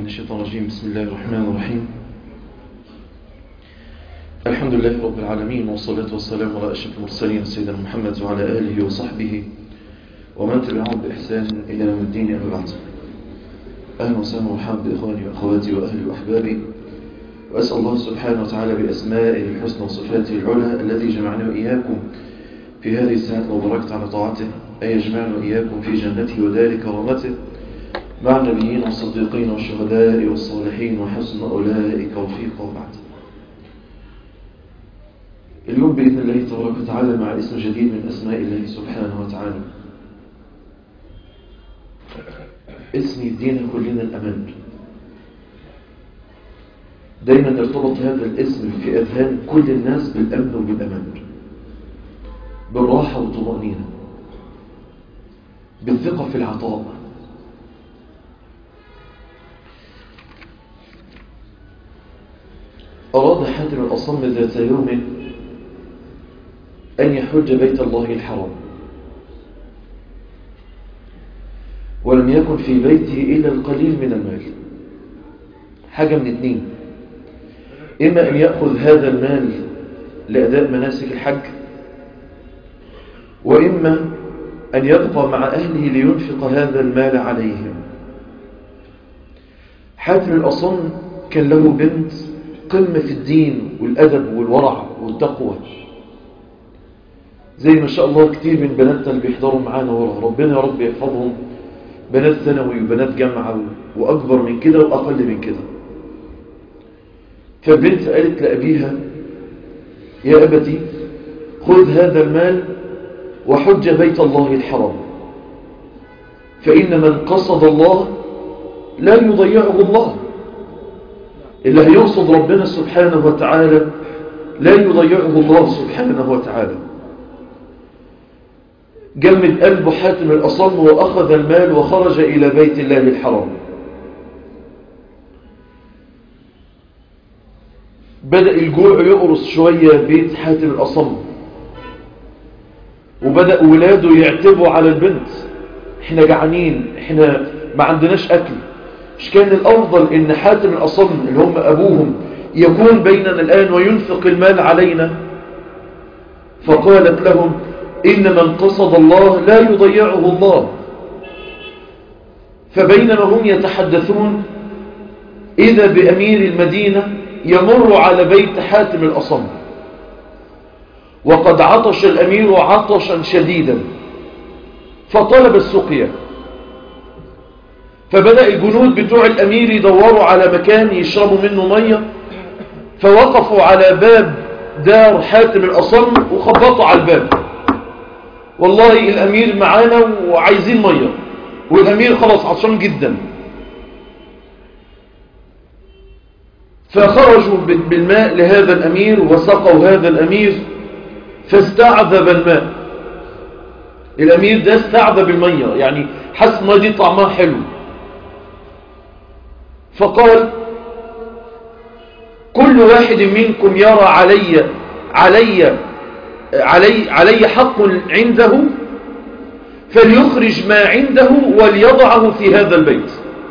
من الشيطان الرجيم. بسم الله الرحمن الرحيم. الحمد لله رب العالمين، والصلاة والسلام على أشرف المرسلين سيدنا محمد وعلى آله وصحبه ومن تبعهم بإحسان إلى يوم الدين. أما بعد، أهلا وسهلا ومرحبا بإخواني وأخواتي وأهلي وأحبابي، وأسأل الله سبحانه وتعالى بأسمائه الحسنى وصفاته العلى الذي جمعنا وإياكم في هذه الساعة المباركة على طاعته أن يجمعنا وإياكم في جنته ودار كرامته مع النبيين والصديقين والشهداء والصالحين وحسن أولئك رفيقا. وبعد، اليوم بإذن الله تبارك وتعالى مع اسم جديد من أسماء الله سبحانه وتعالى، اسم يدينا كلنا الأمان. دايما ارتبط هذا الاسم في أذهان كل الناس بالأمن وبالأمان، بالراحة والطمأنينة، بالثقة في العطاء. أراد حاتم الأصم ذات يوم أن يحج بيت الله الحرام، ولم يكن في بيته إلا القليل من المال. حاجة من اثنين: إما أن يأخذ هذا المال لأداء مناسك الحج، وإما أن يبقى مع أهله لينفق هذا المال عليهم. حاتم الأصم كان له بنت قمة في الدين والأدب والورع والتقوى، زي ما شاء الله كتير من بناتنا اللي بيحضروا معانا ورا، ربنا يا رب يحفظهم، بنات ثانوي وبنات جامعة وأكبر من كده وأقل من كده. فالبنت قالت لأبيها: يا أبتي، خذ هذا المال وحج بيت الله الحرام، فإن من قصد الله لا يضيعه الله. اللي هيقصد ربنا سبحانه وتعالى لا يضيعه الله سبحانه وتعالى. جمد قلبه حاتم الأصم وأخذ المال وخرج إلى بيت الله الحرام. بدأ الجوع يقرص شوية بيت حاتم الأصم، وبدأ ولاده يعتبوا على البنت: احنا جعانين، احنا ما عندناش أكل. مش كان الأفضل إن حاتم الأصم اللي هم أبوهم يكون بيننا الآن وينفق المال علينا؟ فقالت لهم: إن من قصد الله لا يضيعه الله. فبينما هم يتحدثون إذا بأمير المدينة يمر على بيت حاتم الأصم، وقد عطش الأمير عطشا شديدا فطلب السقيا. فبدأ الجنود بتوع الأمير يدوروا على مكان يشربوا منه مية، فوقفوا على باب دار حاتم الأصم وخبطوا على الباب: والله الأمير معانا وعايزين مية. والأمير خلاص عطشان جدا. فخرجوا بالماء لهذا الأمير وسقوا هذا الأمير، فاستعذب الماء. الأمير ده استعذب المية، يعني حس ما دي طعمها حلو. فقال: كل واحد منكم يرى علي حق عنده، فليخرج ما عنده وليضعه في هذا البيت.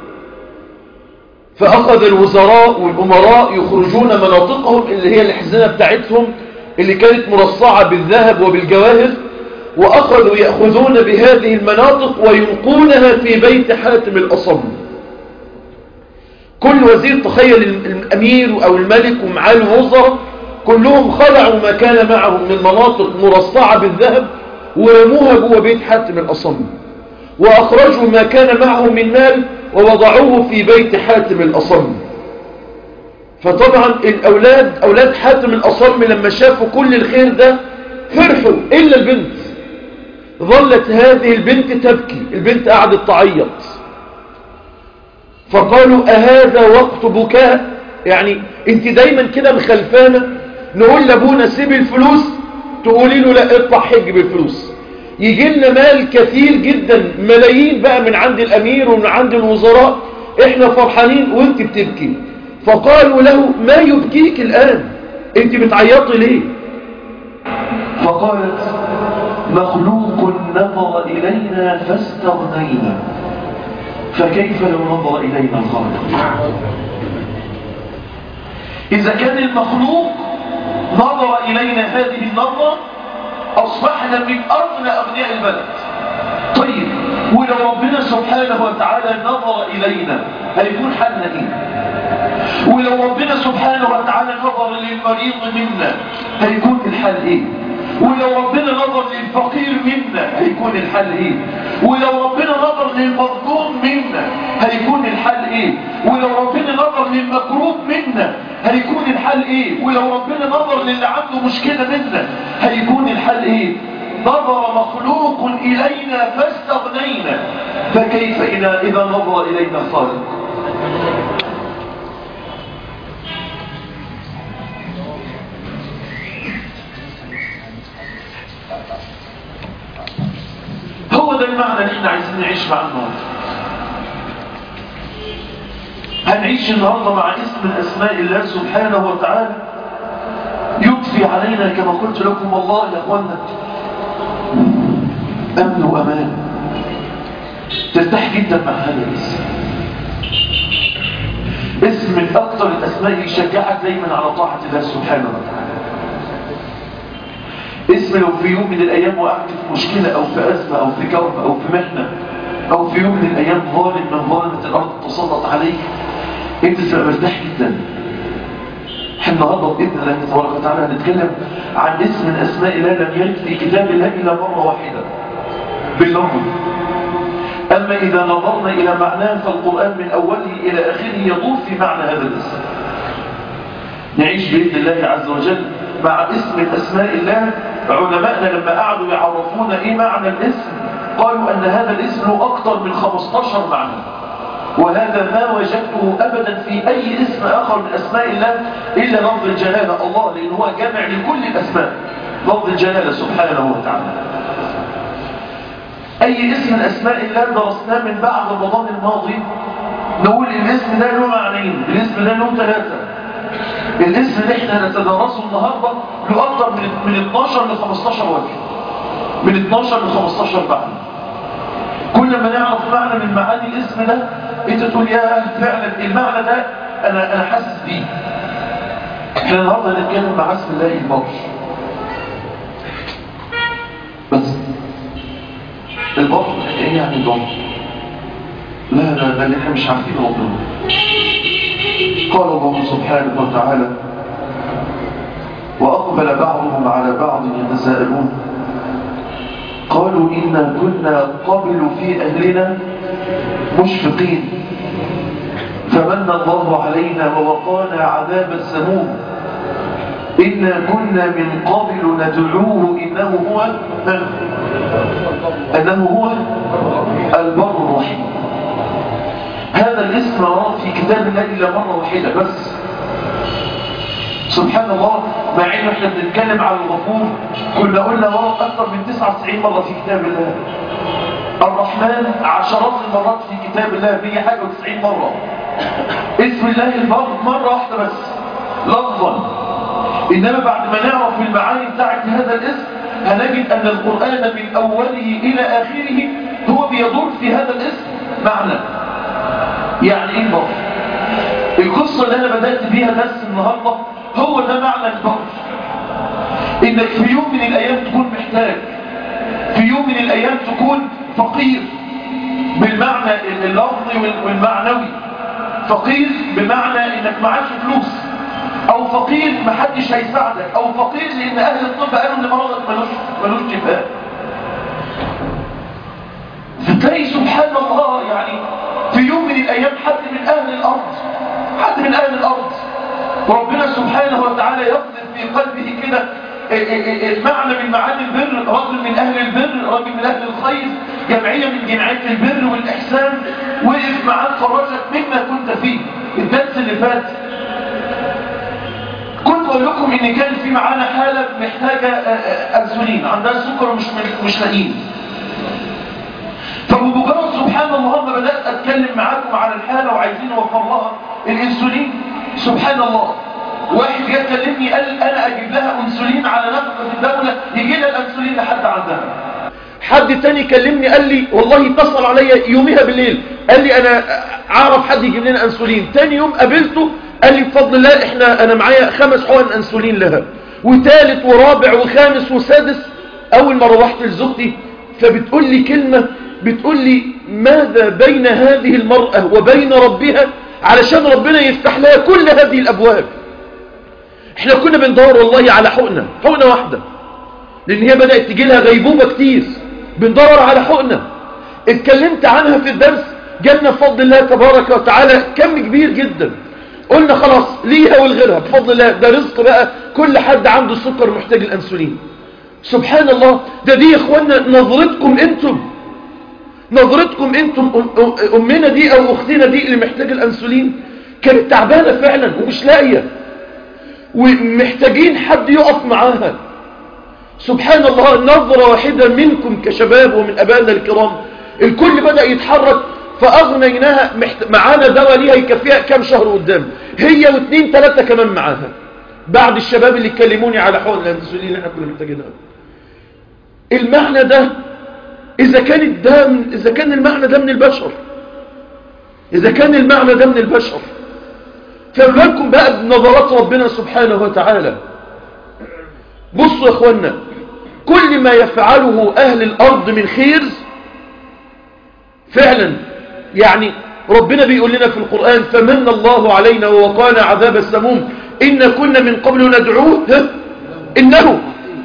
فأخذ الوزراء والأمراء يخرجون مناطقهم اللي هي الحزنة بتاعتهم اللي كانت مرصعة بالذهب وبالجواهر، وأخذوا يأخذون بهذه المناطق ويلقونها في بيت حاتم الأصم. كل وزير، تخيل الأمير أو الملك ومعاه الوزراء كلهم خلعوا ما كان معهم من مناطق مرصعة بالذهب ورموها جوه بيت حاتم الأصم، وأخرجوا ما كان معهم من مال ووضعوه في بيت حاتم الأصم. فطبعا أولاد حاتم الأصم لما شافوا كل الخير ده فرحوا، إلا البنت. ظلت هذه البنت تبكي، البنت قعدت تعيط. فقالوا: أهذا وقت بكاء؟ يعني انت دايما كده مخلفانة، نقول لابونا سيب الفلوس تقولي له لا اطلع حج بالفلوس. يجي لنا مال كثير جدا، ملايين بقى من عند الأمير ومن عند الوزراء، احنا فرحانين وانت بتبكي. فقالوا له: ما يبكيك الآن؟ انت بتعيطي ليه؟ فقالت: مخلوق نظر إلينا فاستغنينا، فكيف لو نظر إلينا الخالق؟ إذا كان المخلوق نظر إلينا هذه النظرة أصبحنا من أغنى أغنياء البلد. طيب ولو ربنا سبحانه وتعالى نظر إلينا هيكون حالنا إيه؟ ولو ربنا سبحانه وتعالى نظر للمريض منا هيكون الحال إيه؟ ولو ربنا نظر للفقير منا هيكون الحل إيه؟ ولو ربنا نظر للمظلوم منا هيكون الحل إيه؟ ولو ربنا نظر للمكروب منا هيكون الحل إيه؟ ولو ربنا نظر للي عنده مشكلة منا هيكون الحل إيه؟ نظر مخلوق إلينا فاستغنينا، فكيف إذا نظر إلينا الخالق؟ هو ده المعنى اللي احنا عايزين نعيش مع النهارده. هنعيش النهارده مع اسم من اسماء الله سبحانه وتعالى يضفي علينا كما قلت لكم والله يا اخوانا امن وامان. ترتاح جدا مع هذا الاسم. اسم من اكثر الاسماء اللي يشجعك دايما على طاعه الله سبحانه وتعالى. اسم لو في يوم من الأيام وقعت في مشكلة أو في أزمة أو في كرب أو في محنة أو في يوم من الأيام ظالم من ظالمة الأرض تسلط عليك أنت تبقى مرتاح جدا. احنا النهارده بإذن الله تبارك وتعالى هنتكلم عن اسم من أسماء الله لم يرد في كتاب الله إلا مرة واحدة باللفظ. أما إذا نظرنا إلى معناه فالقرآن من أوله إلى آخره يدور في معنى هذا الاسم. نعيش بإذن الله عز وجل مع اسم من أسماء الله. علماءنا لما قعدوا يعرفونا إيه معنى الاسم قالوا أن هذا الاسم له أكثر من 15 معنى، وهذا ما وجدته أبدا في أي اسم آخر من أسماء الله إلا لفظ الجلالة الله، لأنه هو جامع لكل الأسماء. لفظ الجلالة سبحانه وتعالى. أي اسم من أسماء الله درسناه من بعد رمضان الماضي نقول الاسم ده له معنيين، الاسم ده له 3. الاسم اللي احنا نتدرسه النهارده له اكتر من 12 ل 15 وجه، من 12 ل 15 معنى. كل ما نعرف معنى من معاني الاسم ده انت تقول يا فعلا المعنى ده انا حاسس بيه. احنا النهارده هنتكلم مع اسم الله البر. بس البر ايه يعني البر؟ لا ده اللي احنا مش عارفين ربنا. قال الله سبحانه وتعالى وأقبل بعضهم على بعض يتساءلون قالوا إنا كنا قبل في أهلنا مشفقين فمن الله علينا ووقانا عذاب السموم إنا كنا من قبل ندعوه إنه هو البر الرحيم. هذا الاسم ورد في كتاب الله إلا مرة واحدة بس. سبحان الله، مع إنه إحنا بنتكلم على الغفور كنا قلنا ورد أكثر من 99 مرة في كتاب الله. الرحمن عشرات المرات في كتاب الله 191 مرة. اسم الله البر مرة واحدة بس لفظا. إنما بعد ما نعرف المعاني بتاعت هذا الاسم هنجد أن القرآن من أوله إلى آخره هو بيدور في هذا الاسم معنى. يعني ايه البر؟ القصة اللي انا بدأت بيها درس النهاردة هو ده معنى البر. انك في يوم من الايام تكون محتاج، في يوم من الايام تكون فقير بالمعنى اللفظي والمعنوي. فقير بمعنى انك معاش فلوس، او فقير محدش هيساعدك، او فقير لان اهل الطب قالوا ان مرضك ملوش شفاء. فتلاقي سبحان الله يعني في يوم من الأيام حد من أهل الأرض وربنا سبحانه وتعالى يقذف في قلبه كده معنى من معاني البر، رجل من أهل البر، رجل من أهل الخير، جمعية من جمعيات البر والإحسان وقف معاك فرجك مما كنت فيه. الدرس اللي فات كنت أقول لكم إن كان في معانا حالة محتاجة أنسولين، عندها سكر ومش لاقين. فبمجرد سبحان الله ما بدأت أتكلم معاكم على الحالة وعايزين نوفر لها الإنسولين، سبحان الله واحد جاء كلمني قال أنا أجيب لها أنسولين على نفقة الدولة يجي لها الأنسولين لحد عندها. حد تاني كلمني قال لي والله اتصل عليا يوميها بالليل قال لي أنا أعرف حد يجيب لنا أنسولين. تاني يوم قابلته قال لي بفضل الله أنا معايا 5 حقن أنسولين لها، وثالث ورابع وخامس وسادس. أول ما روحت لزوجتي فبتقول لي كلمة، بتقول لي ماذا بين هذه المرأة وبين ربها علشان ربنا يفتح لها كل هذه الأبواب. احنا كنا بندور والله على حقنة واحدة، لأن هي بدأت تجي لها غيبوبة كتير، بندور على حقنة. اتكلمت عنها في الدرس، جالنا بفضل الله تبارك وتعالى كم كبير جدا. قلنا خلاص ليها والغيرها بفضل الله، ده رزق بقى، كل حد عنده السكر محتاج الأنسولين. سبحان الله. دي يا اخوانا نظرتكم انتم امنا دي او اختنا دي اللي محتاج الأنسولين كانت تعبانة فعلا ومش لاقية، ومحتاجين حد يقف معاها. سبحان الله. نظرة واحدة منكم كشباب ومن أبائنا الكرام الكل بدأ يتحرك، فأغنيناها. معانا دواء ليها يكفيها كام شهر قدام، هي و2 3 كمان معاها، بعد الشباب اللي يكلموني على حقن الأنسولين اللي احنا كنا محتاجينها. المعنى ده إذا كان المعنى ده من البشر، فما بالكم بقى بنظرات ربنا سبحانه وتعالى. بصوا يا اخوانا، كل ما يفعله أهل الأرض من خير فعلا، يعني ربنا بيقول لنا في القرآن فمن الله علينا ووقانا عذاب السموم إن كنا من قبل ندعوه إنه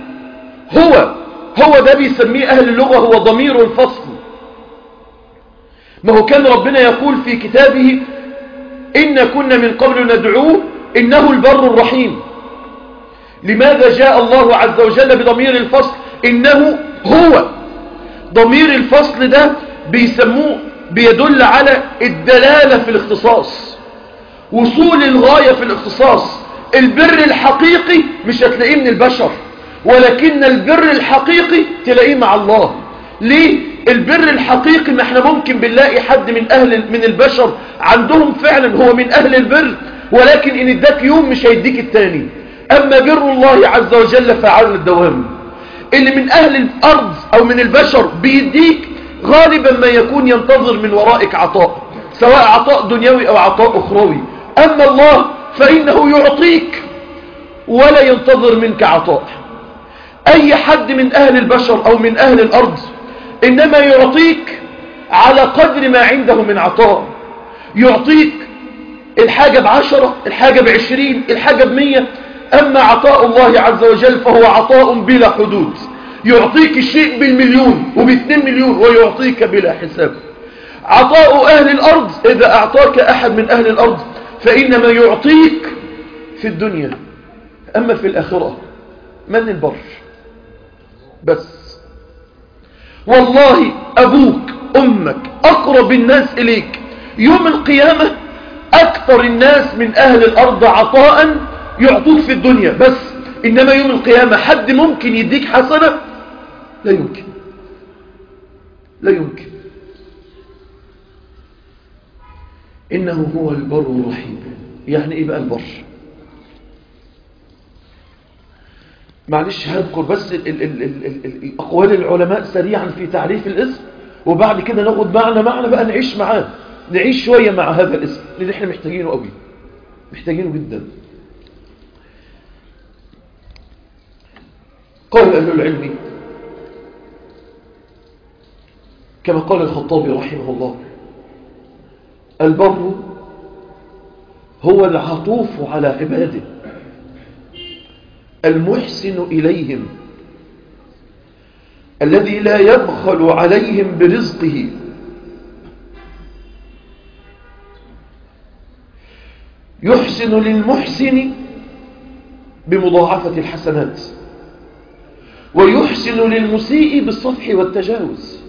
هو ده بيسميه أهل اللغة هو ضمير الفصل. ما هو كان ربنا يقول في كتابه إن كنا من قبل ندعوه إنه البر الرحيم. لماذا جاء الله عز وجل بضمير الفصل إنه هو؟ ضمير الفصل ده بيسموه بيدل على الدلالة في الاختصاص، وصول الغاية في الاختصاص. البر الحقيقي مش هتلاقيه من البشر، ولكن البر الحقيقي تلاقيه مع الله. ليه؟ البر الحقيقي ما احنا ممكن بنلاقي حد من البشر عندهم فعلا هو من أهل البر، ولكن إن اداك يوم مش هيديك التاني. أما بر الله عز وجل فعال الدوام. اللي من أهل الأرض أو من البشر بيديك غالبا ما يكون ينتظر من ورائك عطاء، سواء عطاء دنيوي أو عطاء أخروي. أما الله فإنه يعطيك ولا ينتظر منك عطاء. أي حد من أهل البشر أو من أهل الأرض إنما يعطيك على قدر ما عنده من عطاء. يعطيك الحاجة ب10، الحاجة ب20، الحاجة ب100. أما عطاء الله عز وجل فهو عطاء بلا حدود. يعطيك الشيء بالمليون وب2 مليون ويعطيك بلا حساب. عطاء أهل الأرض إذا أعطاك أحد من أهل الأرض فإنما يعطيك في الدنيا، أما في الآخرة من البر بس. والله أبوك أمك أقرب الناس إليك يوم القيامة أكثر الناس من أهل الأرض عطاء يعطوك في الدنيا بس، إنما يوم القيامة حد ممكن يديك حسنة؟ لا يمكن، لا يمكن. إنه هو البر الرحيم. يعني إيه بقى البر؟ معلش هذكر بس أقوال العلماء سريعا في تعريف الاسم، وبعد كده ناخد معنى بقى نعيش معاه، نعيش شوية مع هذا الاسم اللي احنا محتاجينه قوي، محتاجينه جدا. قال أهل العلم كما قال الخطابي رحمه الله: البر هو العطوف على عباده المحسن إليهم الذي لا يبخل عليهم برزقه يحسن للمحسن بمضاعفة الحسنات، ويحسن للمسيء بالصفح والتجاوز.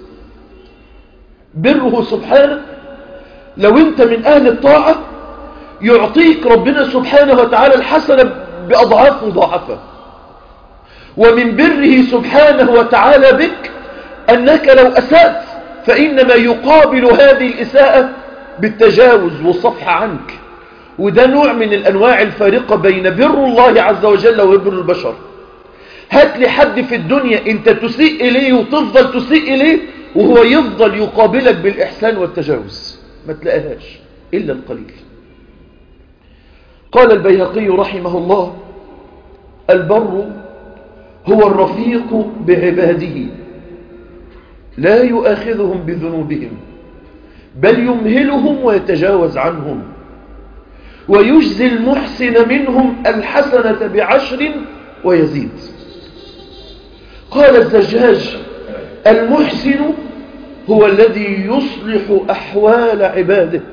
بره سبحانه لو انت من أهل الطاعة يعطيك ربنا سبحانه وتعالى الحسنة بأضعاف مضاعفة. ومن بره سبحانه وتعالى بك أنك لو أسأت فإنما يقابل هذه الإساءة بالتجاوز والصفح عنك. وده نوع من الأنواع الفارقة بين بر الله عز وجل وبر البشر. هات لي حد في الدنيا انت تسيء إليه وتفضل تسيء إليه وهو يفضل يقابلك بالإحسان والتجاوز. ما تلاقيهاش إلا القليل. قال البيهقي رحمه الله: البر هو الرفيق بعباده، لا يؤاخذهم بذنوبهم بل يمهلهم ويتجاوز عنهم، ويجزي المحسن منهم الحسنة ب10 ويزيد. قال الزجاج: المحسن هو الذي يصلح أحوال عباده.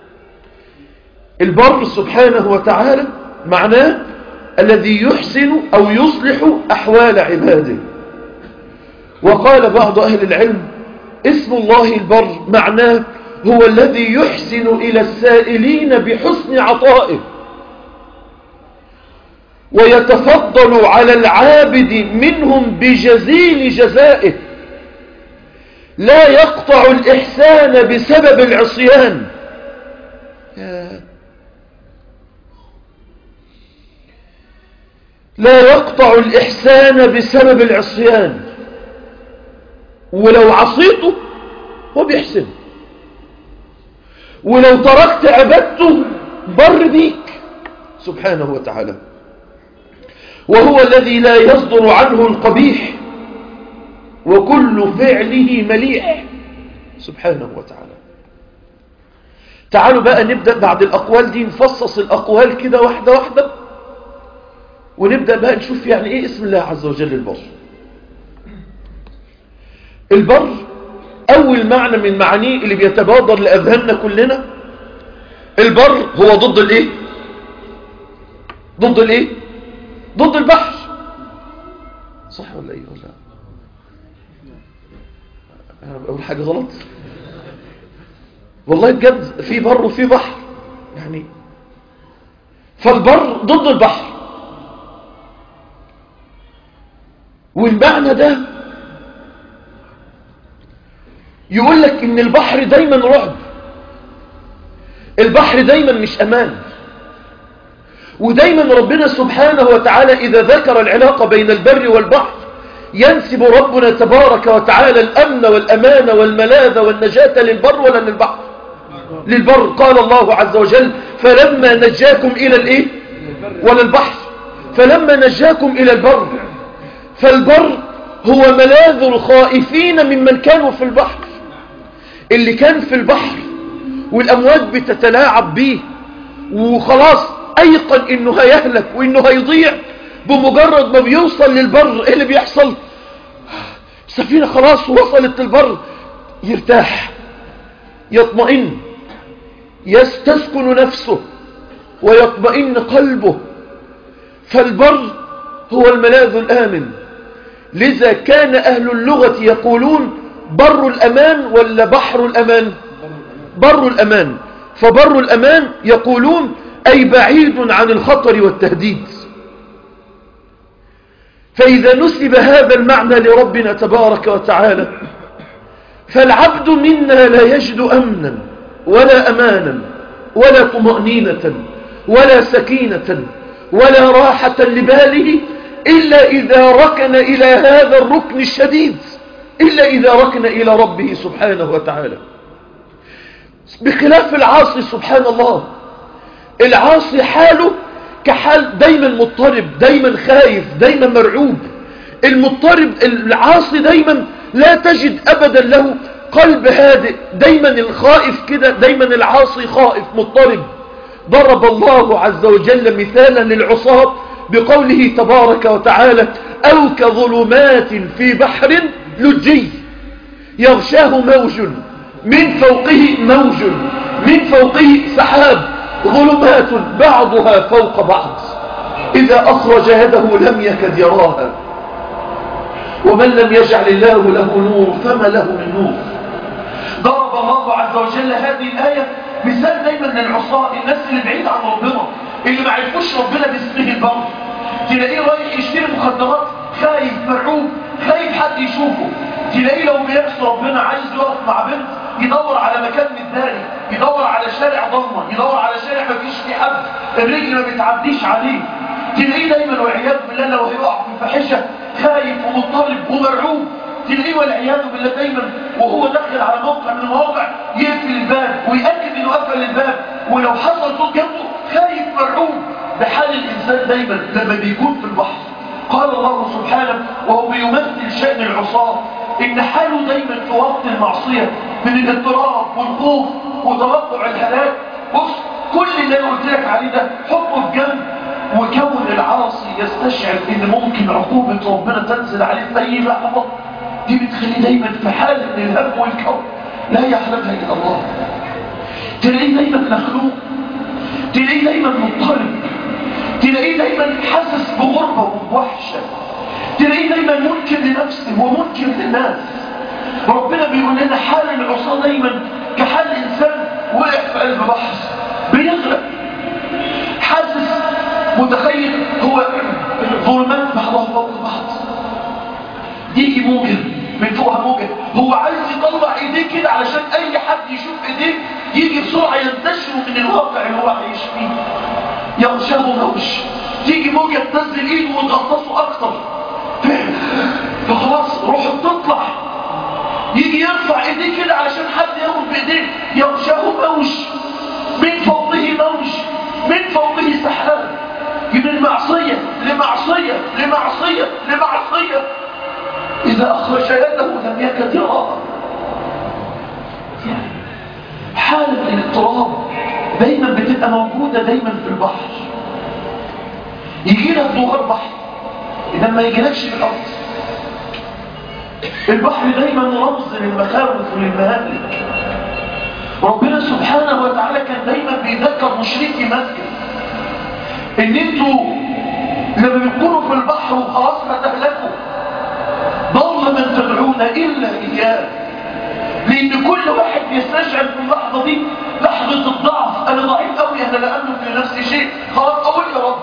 البر سبحانه وتعالى معناه الذي يحسن أو يصلح أحوال عباده. وقال بعض أهل العلم: اسم الله البر معناه هو الذي يحسن إلى السائلين بحسن عطائه، ويتفضل على العابد منهم بجزيل جزائه، لا يقطع الإحسان بسبب العصيان. لا يقطع الإحسان بسبب العصيان، ولو عصيته هو بيحسن، ولو تركت عبادته بر بيك سبحانه وتعالى. وهو الذي لا يصدر عنه القبيح وكل فعله مليح سبحانه وتعالى. تعالوا بقى نبدأ بعد الأقوال دي نفصص الأقوال كده واحدة واحدة، ونبدأ بقى نشوف يعني إيه اسم الله عز وجل البر. البر أول معنى من معانيه اللي بيتبادر لأذهاننا كلنا، البر هو ضد الإيه؟ ضد الإيه؟ ضد البحر. صح ولا إيه ولا أنا بقول حاجة غلط؟ والله بجد في بر وفي بحر يعني. فالبر ضد البحر، والمعنى ده يقول لك ان البحر دايما رعب، البحر دايما مش امان. ودايما ربنا سبحانه وتعالى اذا ذكر العلاقة بين البر والبحر ينسب ربنا تبارك وتعالى الامن والامان والملاذ والنجاة للبر ولا للبحر؟ للبر. قال الله عز وجل: فلما نجاكم الى الايه؟ ولا البحر؟ فلما نجاكم الى البر. فالبر هو ملاذ الخائفين ممن كانوا في البحر. اللي كان في البحر والأمواج بتتلاعب به وخلاص أيقن إنه هيهلك وإنه هيضيع، بمجرد ما بيوصل للبر إيه اللي بيحصل؟ السفينة خلاص وصلت للبر، يرتاح، يطمئن، يستسكن نفسه ويطمئن قلبه. فالبر هو الملاذ الآمن. لذا كان أهل اللغة يقولون بر الأمان ولا بحر الأمان؟ بر الأمان. فبر الأمان يقولون أي بعيد عن الخطر والتهديد. فإذا نسب هذا المعنى لربنا تبارك وتعالى، فالعبد منا لا يجد أمنا ولا أمانا ولا طمأنينة ولا سكينة ولا راحة لباله إلا إذا ركن إلى هذا الركن الشديد، إلا إذا ركن إلى ربه سبحانه وتعالى. بخلاف العاصي سبحان الله، العاصي حاله كحال دايما مضطرب، دايما خايف، دايما مرعوب. المضطرب العاصي دايما لا تجد أبدا له قلب هادئ، دايما الخائف كده، دايما العاصي خائف مضطرب. ضرب الله عز وجل مثالا للعصاة بقوله تبارك وتعالى: أو كظلمات في بحر لجي يغشاه موج من فوقه موج من فوقه سحاب ظلمات بعضها فوق بعض إذا أخرج يده لم يكد يراها ومن لم يجعل الله له نور فما له من نور. ضرب الله عز وجل هذه الآية مثال دايما للعصاة، الناس اللي بعيد عن ربنا، اللي ما عرفوش ربنا باسمه البر. تلاقيه رايح يشتري مخدرات، خايف مرعوب، خايف حد يشوفه. تلاقيه لو بيعصي ربنا عايز يقف مع بنت يدور على مكان متداري، يدور على شارع ضلمه، يدور على شارع ما فيش فيه حد، الرجل ما بتعديش عليه. تلاقيه دايما والعياذ بالله لو هيقع في فاحشه خايف ومضطرب ومرعوب. تلاقيه والعياذ بالله دايما وهو داخل على موقع من المواقع يقفل الباب ويأكد انه قفل الباب، ولو حصل صوت جنبه خايف مرعوب. ده حال الانسان دايما لما بيكون في البحر. قال الله سبحانه وهو بيمثل شأن العصاة ان حاله دايما في وقت المعصية من الاضطراب والخوف وتوقع الهلاك. بص، كل اللي انا قلت لك عليه ده حطه في جنب، وكون العاصي يستشعر ان ممكن عقوبة ربنا تنزل عليه في اي لحظة، دي بتخليه دايما في حالة من الهم والكرب لا يعلمها الا الله. تلاقيه دايما مخلوق، تلاقيه دايما مضطرب، تلاقيه دايما حاسس بغربة وبوحشة، تلاقيه دايما منكر لنفسه ومنكر للناس. ربنا بيقول لنا حال العصاة دايما كحال انسان وقع في قلب بحر بيغرق، حاسس متخيل هو ظلمات بعضها فوق بعض، يجي موجة من فوقها موجة، هو عايز يطلع ايديه كده علشان اي حد يشوف ايديه يجي بسرعة ينتشره من الواقع اللي هو عايش فيه، يغشاه موج، تيجي موجة تنزل ايده وتغطسه اكتر فخلاص روحه بتطلع، يجي يرفع ايديه كده علشان حد ياخد بايديه يغشاه موج، من فوقه موج، من فوقه سحاب، من معصية لمعصية لمعصية لمعصية، إذا أخرج يده لم يكد يراها. حالة الاضطراب دايما بتبقى موجودة دايما في البحر. يجي لك دوار بحر إذا ما يجيلكش في الأرض. البحر دايما رمز للمخاوف وللمهالك. ربنا سبحانه وتعالى كان دايما بيذكر مشركي مكة ان انتوا لما بتكونوا في البحر وخلاص هتهلكوا ضل من تدعون الا اياه، لان كل واحد بيستشعر في اللحظه دي لحظه الضعف، انا ضعيف قوي، انا لا املك لنفسي شيء، خلاص اقول يا رب.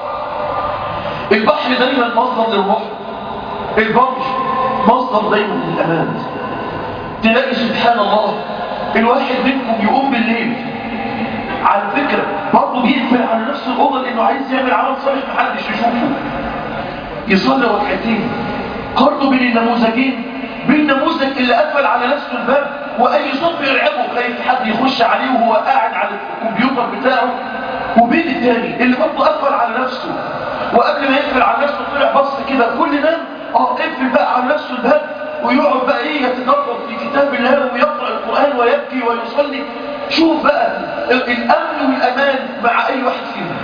البحر دايما مصدر للروح، البر مصدر دايما للامان. تلاقي سبحان الله الواحد منكم يقوم بالليل على فكرة برضه بيقفل على نفسه الأوضة لأنه عايز يعمل عمل صالح محدش يشوفه، يصلي ركعتين. قارنوا بين النموذجين، بين النموذج اللي قفل على نفسه الباب وأي صوت بيرعبه خايف حد يخش عليه وهو قاعد على الكمبيوتر بتاعه، وبين التاني اللي برضه قفل على نفسه وقبل ما يقفل على نفسه طلع بص كده كل نام قفل بقى على نفسه الباب ويقعد بقى يتدبر في كتاب الله ويقرأ القرآن ويبكي ويصلي. شوف بقى الأمن والأمان مع أي واحد فيهم،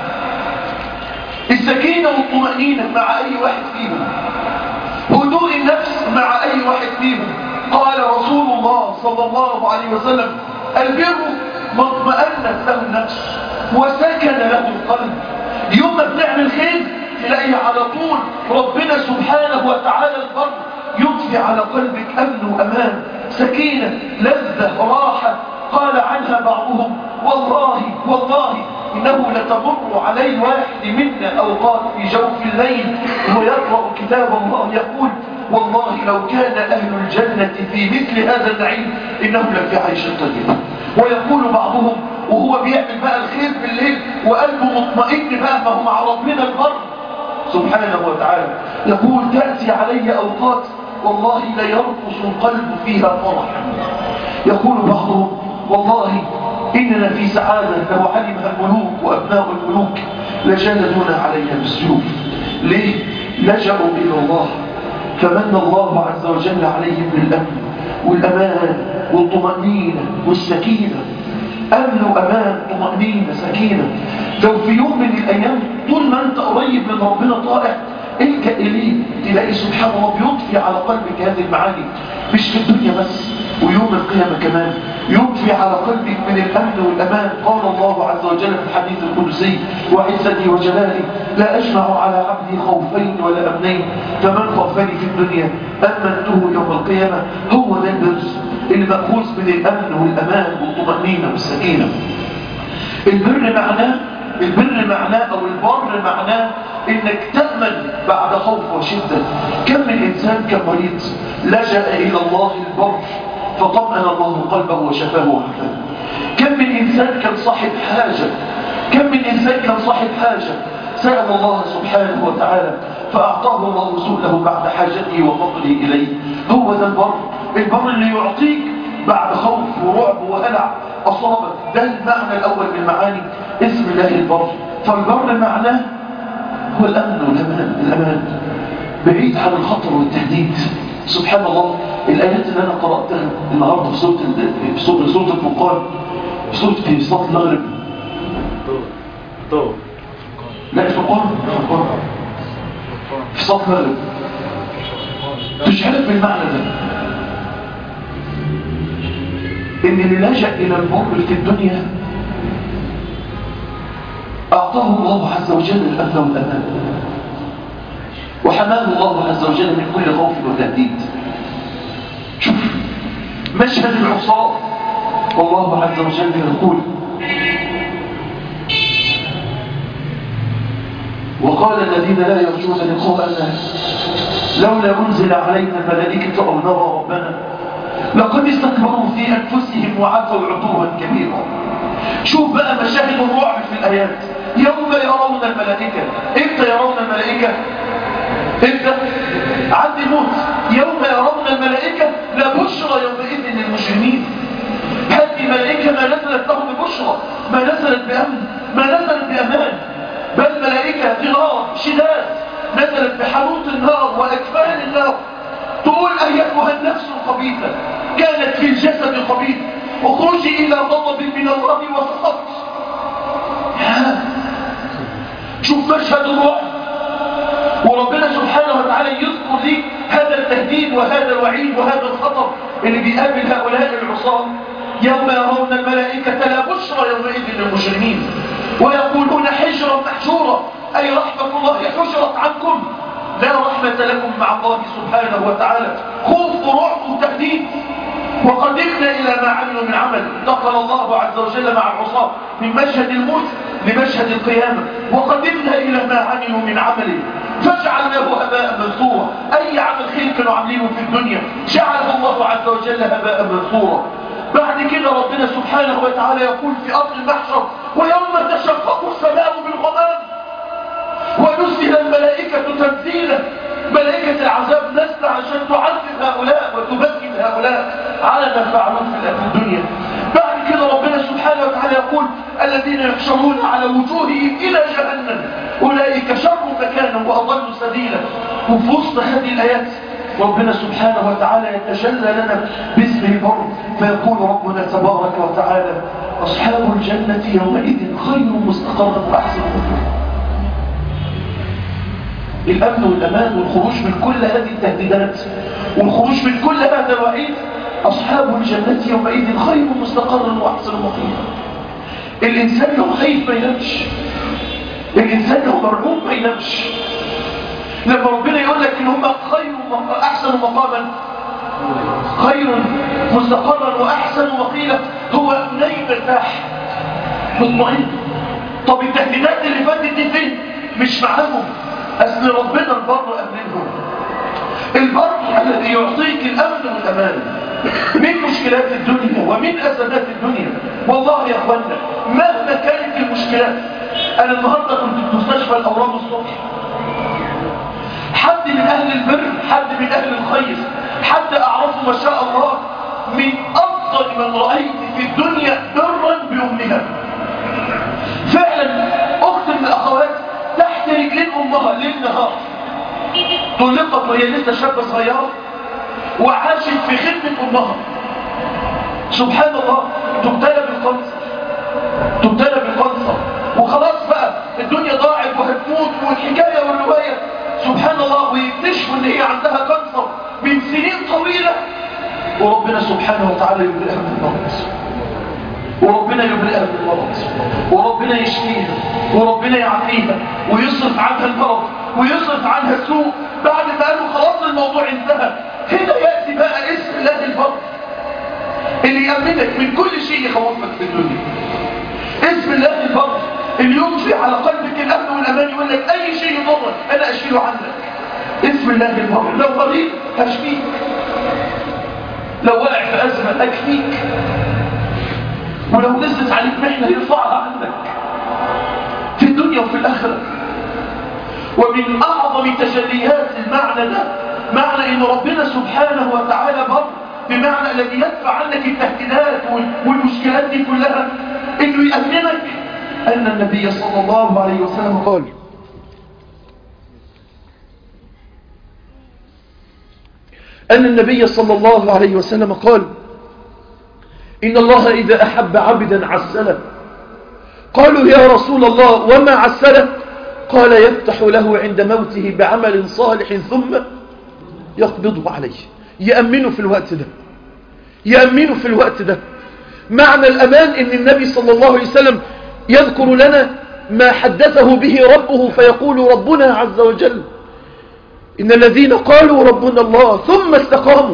السكينة والطمأنينة مع أي واحد فيهم، هدوء النفس مع أي واحد فيهم. قال رسول الله صلى الله عليه وسلم البر ما اطمأنت له النفس وسكن له القلب. يوم ما بنعمل خير تلاقي على طول ربنا سبحانه وتعالى البر يضفي على قلبك أمن وأمان، سكينة، لذة، راحة. قال عنها بعضهم والله إنه لتمر علي الواحد منا أوقات في جوف الليل ويقرأ كتاب الله يقول والله لو كان أهل الجنة في مثل هذا النعيم إنهم لفي عيش طيب. ويقول بعضهم وهو بيعمل بقى الخير في الليل وقلبه مطمئن بقى ما هو مع ربنا البر سبحانه وتعالى، يقول تأتي علي أوقات والله لا يرقص القلب فيها فرحا. يقول بعضهم والله إننا في سعادة لو علمها الملوك وأبناء الملوك لجلدونا عليها بالسيوف. ليه؟ لجأوا إلى الله فمن الله عز وجل عليهم بالأمن والأمان والطمأنينة والسكينة. أمن وأمان طمأنينة سكينة. لو في يوم من الأيام طول ما أنت قريب من ربنا طائع الجأ إليه تلاقي سبحان الله بيضفي على قلبك هذه المعاني، مش في الدنيا بس ويوم القيامة كمان يضفي على قلبك من الأمن والأمان. قال الله عز وجل في الحديث القدسي وعزتي وجلالي لا أجمع على عبدي خوفين ولا أمنين فمن خافني في الدنيا أمنته يوم القيامة. هو ده البر اللي مأخوذ من الأمن والأمان والطمأنينة والسكينة. البر معناه أو البر معناه إنك تأمن بعد خوف وشدة. كم من إنسان كان مريض لجأ إلى الله البر فطمأن الله قلبه وشفاه وعافاه. كم من إنسان كان صاحب حاجة سأل الله سبحانه وتعالى فأعطاه الله سؤله بعد حاجته وفقره إليه. هو ذا البر اللي يعطيك بعد خوف ورعب وهلع أصابك. ده المعنى الأول من معاني اسم الله البر. فالبر معناه هو الأمن والأمان، بعيد عن الخطر والتهديد. سبحان الله، الآيات اللي أنا قرأتها النهاردة في سورة الفرقان، في صوت المغرب، لا الفرقان في صوت المغرب، تشعرك بالمعنى ده، إن اللي لجأ إلى البر في الدنيا أعطاه الله عز وجل الأمن والأمان، وحماه الله عز وجل من كل خوف وتهديد. شوف مشهد العصاة، والله عز وجل يقول: وقال الذين لا يرجون لقاءنا لولا أنزل علينا الملائكة أو نرى ربنا لقد استكبروا في أنفسهم وعتوا عتوا كبيرا. شوف بقى مشاهد الرعب في الآيات. يوم يرون الملائكة، إمتى يرون الملائكة؟ إمتى؟ عند الموت. يوم يرون الملائكة لا بشرى يومئذ للمجرمين. هذه الملائكة ما نزلت لهم ببشرى، ما نزلت بأمن، ما نزلت بأمان، بل ملائكة غلاظ شداد نزلت بحنوط النار وأكفان النار، تقول: أيتها النفس الخبيثة كانت في الجسد خبيث اخرجي إلى غضب من الله وسخط. شوف مشهد الرعب، وربنا سبحانه وتعالى يذكر لي هذا التهديد وهذا الوعيد وهذا الخطر اللي بيقابل هؤلاء العصاة. يوم يرون الملائكة لا بشرى يومئذ للمجرمين ويقولون حجرا محجورا، أي رحمة الله حجرت عنكم، لا رحمة لكم مع الله سبحانه وتعالى. خوف ورعب وتهديد. وقدمنا إلى ما عملوا من عمل، انتقل الله عز وجل مع العصاة من مشهد الموت لمشهد القيامة. وقدمنا إلى ما عملوا من عمل فجعلناه هباء منثورا. أي عمل خير كانوا عاملينه في الدنيا جعله الله عز وجل هباء منثورا. بعد كده ربنا سبحانه وتعالى يقول في أرض المحشر: ويوم تشقق السماء بالغمام ونزل الملائكة تنزيلا. ملائكة العذاب نزل عشان تعذب هؤلاء وتبكت هؤلاء على ما فعلوا في الدنيا. بعد كده ربنا سبحانه وتعالى يقول: الذين يحشرون على وجوههم إلى جهنم أولئك شر مكانا وأضل سبيلا. وفي وسط هذه الآيات ربنا سبحانه وتعالى يتجلى لنا باسم البر، فيقول ربنا تبارك وتعالى: أصحاب الجنة يومئذ خير مستقرا وأحسن مقيلا. الأمن والأمان والخروج من كل هذه التهديدات والخروج من كل هذا الوعيد. أصحاب الجنة يومئذ خير مستقرا وأحسن مقيلا. الإنسان لو خايف ما ينامش، الإنسان لو مرعوب ما ينامش. لما ربنا يقول لك إن هم خير أحسن مقاما، خير مستقرا وأحسن مقيلا، هو نايم مرتاح مطمئن. طب التهديدات اللي فاتت دي فين؟ مش معاهم. أصل ربنا البر أمنهم، البر الذي يعطيك الأمن والأمان من مشكلات الدنيا ومن أزمات الدنيا. والله يا أخوانا مهما كانت المشكلات، أنا النهاردة كنت في مستشفى الأورام الصبح، حد من أهل البر، حد من أهل الخير، حد أعرفه ما شاء الله من أفضل من رأيت في الدنيا برا بأمها. فعلا أخت من الأخوات تحت رجلين أمها ليل نهار، طلقت وهي لسه شابة صغيرة وعاشت في خدمة أمها. سبحان الله، تبتلى بالقنصر وخلاص بقى الدنيا ضاعت وهتموت والحكاية والرواية. سبحان الله، ويكتشفوا ان هي عندها كانسر من سنين طويلة، وربنا سبحانه وتعالى يبرئها من المرض، وربنا يبرئها من المرض، وربنا يشفيها، وربنا يعافيها ويصرف عنها المرض ويصرف عنها السوء. بعد ما قالوا خلاص الموضوع انتهى، هنا يأتي بقى اسم الله البر اللي يأمنك من كل شيء يخوفك في الدنيا. اسم الله البر اللي يضفي على قلبك الأمن والأمان، يقول لك أي شيء يضرك أنا أشيله عنك. اسم الله البر، لو مريض هشفيك، لو وقع في أزمة أكفيك، ولو نزلت عليك محنة يرفعها عنك في الدنيا وفي الآخرة. ومن أعظم تجليات المعنى ده معنى إن ربنا سبحانه وتعالى بر، بمعنى الذي يدفع عنك التهديدات والمشكلات دي كلها، إنه يأمنك أن النبي صلى الله عليه وسلم قال: أن النبي صلى الله عليه وسلم قال: إن الله إذا أحب عبدا عسله. قالوا: يا رسول الله وما عسله؟ قال: يفتح له عند موته بعمل صالح ثم يقبضه عليه. يأمنه في الوقت ده، يأمنه في الوقت ده. معنى الأمان إن النبي صلى الله عليه وسلم يذكر لنا ما حدثه به ربه، فيقول ربنا عز وجل: إن الذين قالوا ربنا الله ثم استقاموا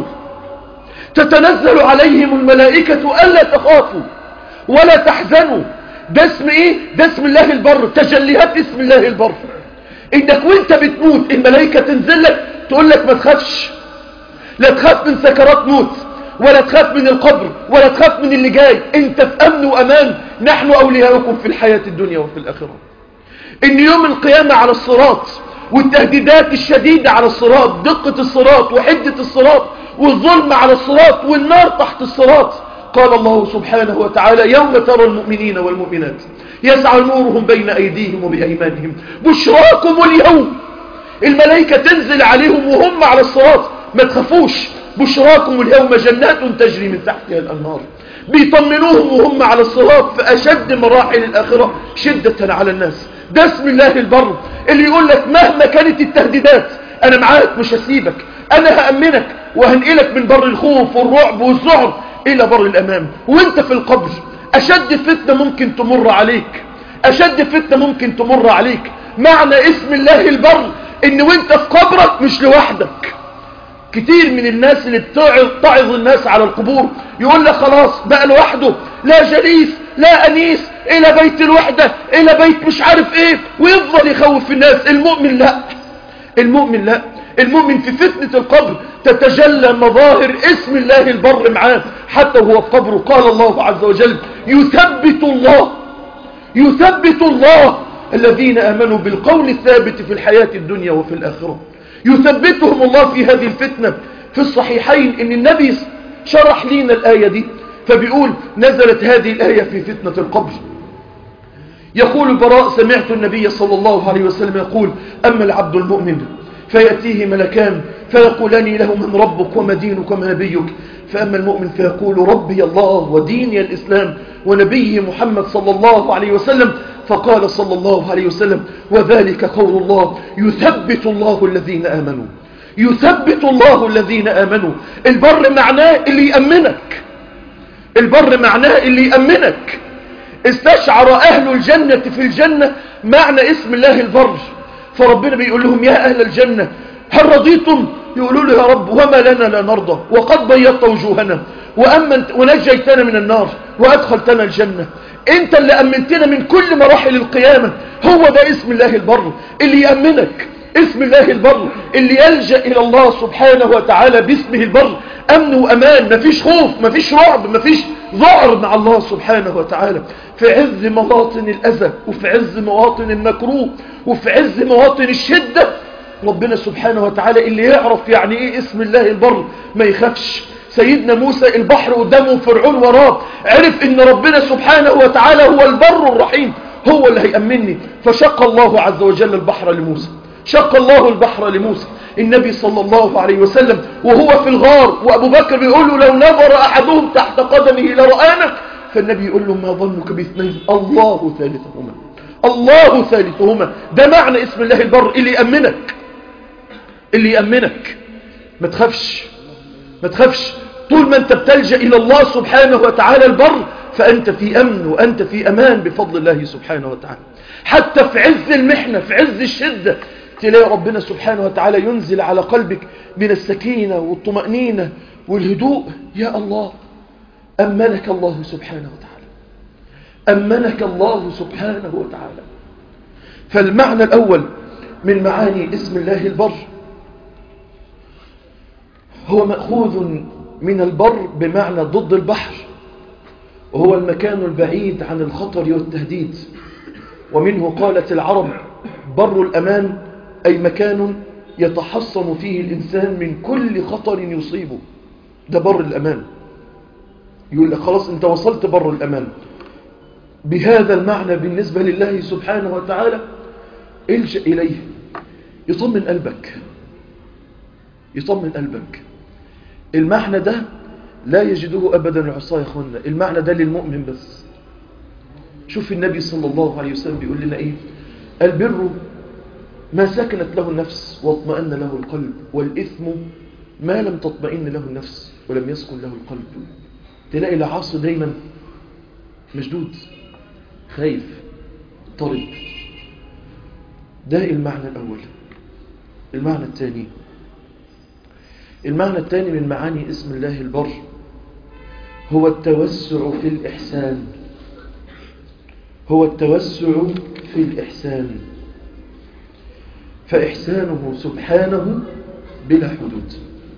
تتنزل عليهم الملائكة ألا تخافوا ولا تحزنوا. ده اسم ايه؟ ده اسم الله البر، تجليات اسم الله البر. انك وانت بتموت الملائكة تنزل لك تقول لك ما تخافش، لا تخاف من سكرات موت، ولا تخاف من القبر، ولا تخاف من اللي جاي، انت في امن وامان، نحن اولياؤكم في الحياة الدنيا وفي الاخرة. ان يوم القيامة على الصراط والتهديدات الشديدة على الصراط، دقة الصراط وحدة الصراط والظلم على الصراط والنار تحت الصراط، قال الله سبحانه وتعالى: يوم ترى المؤمنين والمؤمنات يسعى نورهم بين أيديهم وبأيمانهم بشراكم اليوم. الملائكة تنزل عليهم وهم على الصراط: ما تخافوش، بشراكم اليوم جنات تجري من تحتها الأنهار. بيطمنوهم وهم على الصراط في أشد مراحل الآخرة شدة على الناس. ده اسم الله البر اللي يقول لك مهما كانت التهديدات أنا معاك، مش هسيبك، أنا هأمنك وهنقلك من بر الخوف والرعب والذعر إلى بر الأمام. وانت في القبر أشد فتنة ممكن تمر عليك، أشد فتنة ممكن تمر عليك. معنى اسم الله البر إن وانت في قبرك مش لوحدك. كتير من الناس اللي بتعظ الناس على القبور يقول لك خلاص بقى لوحده، لا جليس لا أنيس، إلى بيت الوحدة، إلى بيت مش عارف إيه، ويفضل يخوف الناس. المؤمن لا، المؤمن لا، المؤمن في فتنة القبر تتجلى مظاهر اسم الله البر معاه حتى وهو في قبره. قال الله عز وجل: يثبت الله الذين آمنوا بالقول الثابت في الحياة الدنيا وفي الآخرة. يثبتهم الله في هذه الفتنة. في الصحيحين إن النبي شرح لنا الآية دي، فبيقول: نزلت هذه الآية في فتنة القبر. يقول البراء: سمعت النبي صلى الله عليه وسلم يقول: أما العبد المؤمن فيأتيه ملكان فيقولان له: من ربك وما دينك وما نبيك؟ فأما المؤمن فيقول: ربي الله وديني الإسلام ونبيه محمد صلى الله عليه وسلم. فقال صلى الله عليه وسلم: وذلك قول الله: يثبت الله الذين آمنوا، يثبت الله الذين آمنوا. البر معناه اللي يأمنك، البر معناه اللي يأمنك. استشعر أهل الجنة في الجنة معنى اسم الله البر، فربنا بيقول لهم: يا أهل الجنة هل رضيتم؟ يقولوا له: يا رب وما لنا لا نرضى، وقد بيضت وجوهنا ونجيتنا من النار وأدخلتنا الجنة. انت اللي أمنتنا من كل مراحل القيامة. هو ده اسم الله البر اللي يأمنك، اسم الله البر اللي يلجأ إلى الله سبحانه وتعالى باسمه البر. أمن وأمان، مفيش خوف، مفيش رعب، مفيش ذعر مع الله سبحانه وتعالى. في عز مواطن الأذى، وفي عز مواطن المكروه، وفي عز مواطن الشدة، ربنا سبحانه وتعالى اللي يعرف يعني ايه اسم الله البر ما يخافش. سيدنا موسى البحر قدامه فرعون وراه، عرف ان ربنا سبحانه وتعالى هو البر الرحيم، هو اللي هيأمنني. فشق الله عز وجل البحر لموسى، شق الله البحر لموسى. النبي صلى الله عليه وسلم وهو في الغار، وأبو بكر بيقول له: لو نظر أحدهم تحت قدمه لرآنا. فالنبي يقول له: ما ظنك باثنين الله ثالثهما، الله ثالثهما. ده معنى اسم الله البر اللي يأمنك، اللي يأمنك. ما تخافش، ما تخافش. طول ما انت بتلجأ إلى الله سبحانه وتعالى البر فأنت في أمن وأنت في أمان بفضل الله سبحانه وتعالى. حتى في عز المحنة، في عز الشدة، تلاقي ربنا سبحانه وتعالى ينزل على قلبك من السكينة والطمأنينة والهدوء. يا الله، أمنك الله سبحانه وتعالى، أمنك الله سبحانه وتعالى. فالمعنى الأول من معاني اسم الله البر هو مأخوذ من البر بمعنى ضد البحر، وهو المكان البعيد عن الخطر والتهديد. ومنه قالت العرب: بر الأمان أي مكان يتحصن فيه الإنسان من كل خطر يصيبه. ده بر الأمان. يقول لك خلاص أنت وصلت بر الأمان. بهذا المعنى بالنسبة لله سبحانه وتعالى الجأ إليه، يطمن قلبك، يطمن قلبك. المعنى ده لا يجده أبدا العصاة يا أخوانا، المعنى ده للمؤمن بس. شوف النبي صلى الله عليه وسلم بيقول لنا إيه؟ البر ما سكنت له النفس واطمأن له القلب، والإثم ما لم تطمئن له النفس ولم يسكن له القلب. تلاقي العاصي دايما مشدود، خايف، طرد. ده المعنى الأول. المعنى الثاني من معاني اسم الله البر هو التوسع في الإحسان. هو التوسع في الإحسان، فإحسانه سبحانه بلا حدود.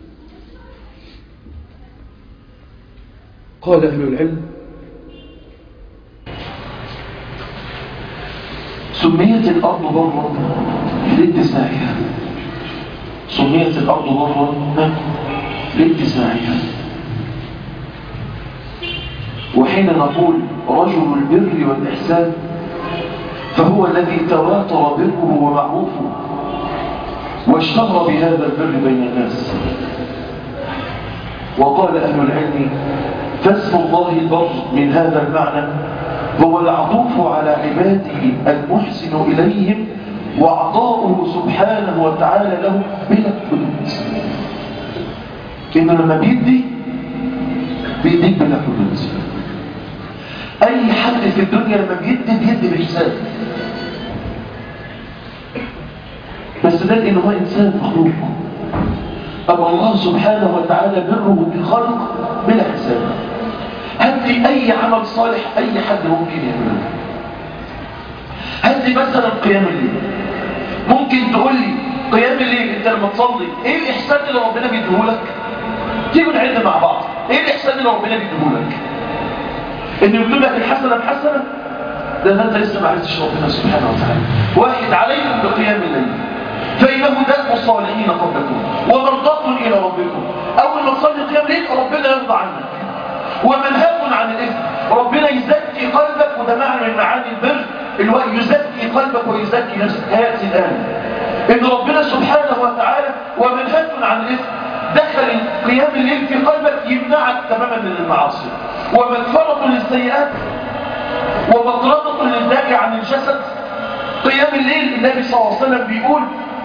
قال أهل العلم: سميت الأرض برا لاتساعها. سميت الأرض برا لاتساعها. وحين نقول رجل البر والإحسان فهو الذي تواتر بره ومعروفه واشتهر بهذا البر بين الناس. وقال أهل العلم: فاسم الله البر من هذا المعنى هو العطوف على عباده المحسن إليهم وعطاؤه سبحانه وتعالى له بلا حدود. إنه لما بيديك بلا حدود. أي حد في الدنيا لما بيدي بحساب، بس ده إنه هو إنسان مخلوق. أما الله سبحانه وتعالى بره بالخلق بلا حساب. هدي أي عمل صالح أي حد ممكن يعمله. هدي مثلا قيام الليل. ممكن تقول لي قيام الليل أنت لما تصلي إيه الإحسان اللي ربنا بيديهولك؟ تيجوا نعد مع بعض. إيه الإحسان اللي ربنا بيديهولك؟ إنه يكتب لك الحسنة بحسنة؟ ده أنت لسه ما عرفتش ربنا سبحانه وتعالى. واحد: عليكم بقيام الليل فإنه دأب الصالحين قبلكم ومرضاة إلى ربكم. أول ما تصلي قيام الليل ربنا يرضى عنك. ومنهاكم عن الإثم، ربنا يزكي قلبك. وده معنى من معاني البر اللي هو يزكي قلبك ويزكي نفسك. هيأتي الآن إن ربنا سبحانه وتعالى ومنهاكم عن الإثم دخل قيام الليل في قلبك يمنعك تماما من المعاصي، ومغفرة للسيئات ومطردة للداء عن الجسد. قيام الليل النبي صلى الله عليه وسلم بيقول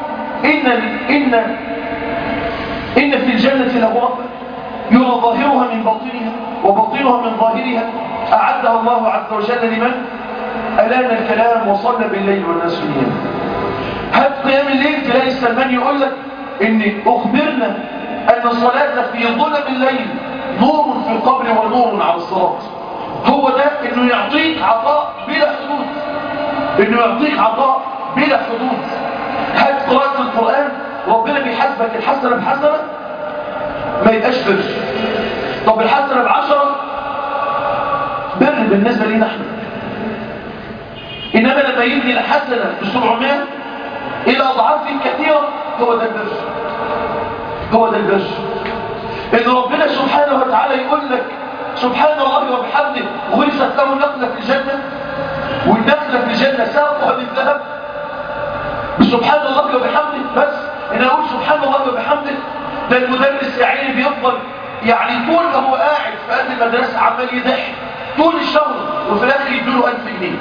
إن في الجنة لغرفة يرى ظاهرها من باطنها وباطنها من ظاهرها أعدها الله عز وجل لمن ألان الكلام وصلى بالليل والناس نيام. هات قيام الليل تلاقي السلمان يقول لك إن أخبرنا أن الصلاة في ظلم الليل نور في القبر ونور على الصراط. هو ده إنه يعطيك عطاء بلا حدود. إنه يعطيك عطاء بلا حدود. هات قراءة القرآن ربنا بيحاسبك الحسنة بحسنة ما يبقاش بر. طب الحسنة ب10 بر بالنسبة لنا احنا. إنما لما يبني الحسنة ب700 إلى أضعاف كثيرة هو ده البر. هو ده البر. إن ربنا سبحانه وتعالى يقول لك سبحان الله وبحمده غرست له نخلة في الجنة، والنخلة في الجنة ساقها من ذهب. بسبحان الله وبحمده بس إن أقول سبحان الله وبحمده. ده المدرس يا عيني بيفضل يعني طول ما هو قاعد في قلب المدرسة عمال يضحك طول الشهر وفي الآخر يدوله 1000 جنيه.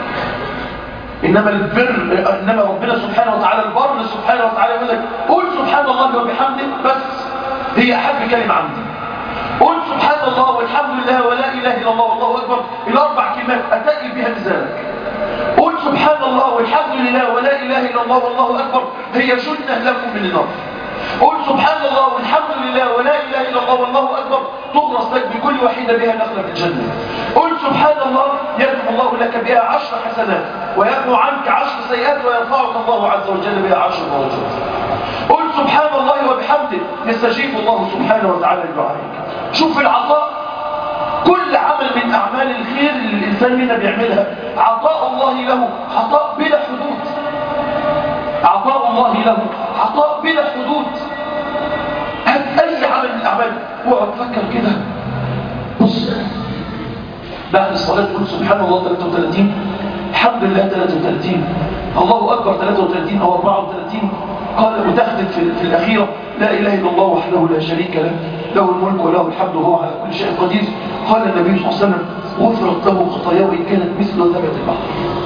إنما ربنا سبحانه وتعالى البر سبحانه وتعالى يقول لك قول سبحان الله وبحمده بس، هي أحب كلمة عندي. قول سبحان الله والحمد لله ولا إله إلا الله والله أكبر ال4 كلمات أتقل بها ميزانك. قول سبحان الله والحمد لله ولا إله إلا الله والله أكبر هي جنة لكم من النار. قول سبحان الله والحمد لله ولا إله إلا الله والله أكبر تغرس لك بكل وحيدة بها نخلة في الجنة. قول سبحان الله يكتب الله لك بها 10 حسنات ويمحو عنك 10 سيئات ويرفعك الله عز وجل بها 10 درجات. قل سبحان الله وبحمده يستجيب الله سبحانه وتعالى لدعائك. شوف العطاء. كل عمل من أعمال الخير اللي الإنسان منا بيعملها عطاء الله له عطاء بلا حدود. عطاء عطاء الله له عطاء بلا حدود. هات أي عمل من الأعمال وأتفكر كده، بص بعد الصلاة تقول سبحان الله 33، الحمد لله 33، الله أكبر 33 أو 34. قال وتختم في الأخيرة لا إله إلا الله وحده لا شريك له، له الملك وله الحمد وهو على كل شيء قدير. قال النبي صلى الله عليه وسلم غفرت له خطاياه وإن كانت مثل زبد البحر.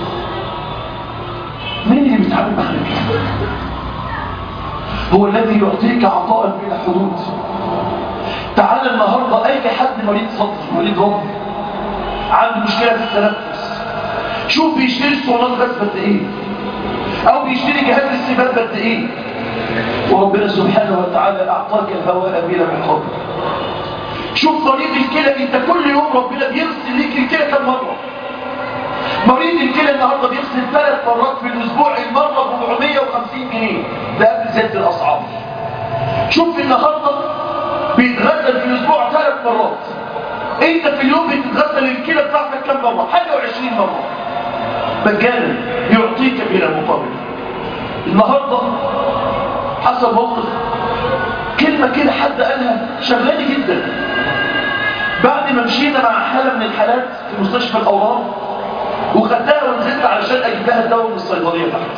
مين اللي بيتعامل معك؟ هو الذي يعطيك عطاء بلا حدود. تعال النهارده اي حد مريض صدر مريض رب عنده مشكله في التنفس، شوف بيشتري اسطوانات غاز قد ايه او بيشتري جهاز السباق قد ايه، وربنا سبحانه وتعالى اعطاك الهواء بلا مقابل. شوف مريض الكلى، انت كل يوم ربنا بيغسل ليك الكلى كم مره. مريض الكلى النهارده بيغسل 3 مرات في الاسبوع، المره ب 450 جنيه، ده قبل زياده الاسعار. شوف النهارده بيتغسل في الاسبوع 3 مرات، انت في اليوم بتتغسل الكلى بتاعتك كم مره؟ حاجه و20 مره مجانا يعطيك بلا مقابل. النهارده حصل موقف، كلمه كده حد قالها شغلاني جدا. بعد ما مشينا مع حاله من الحالات في مستشفى الاورام وخدتها ونزلت علشان اجيب لها الدواء من الصيدليه تحت،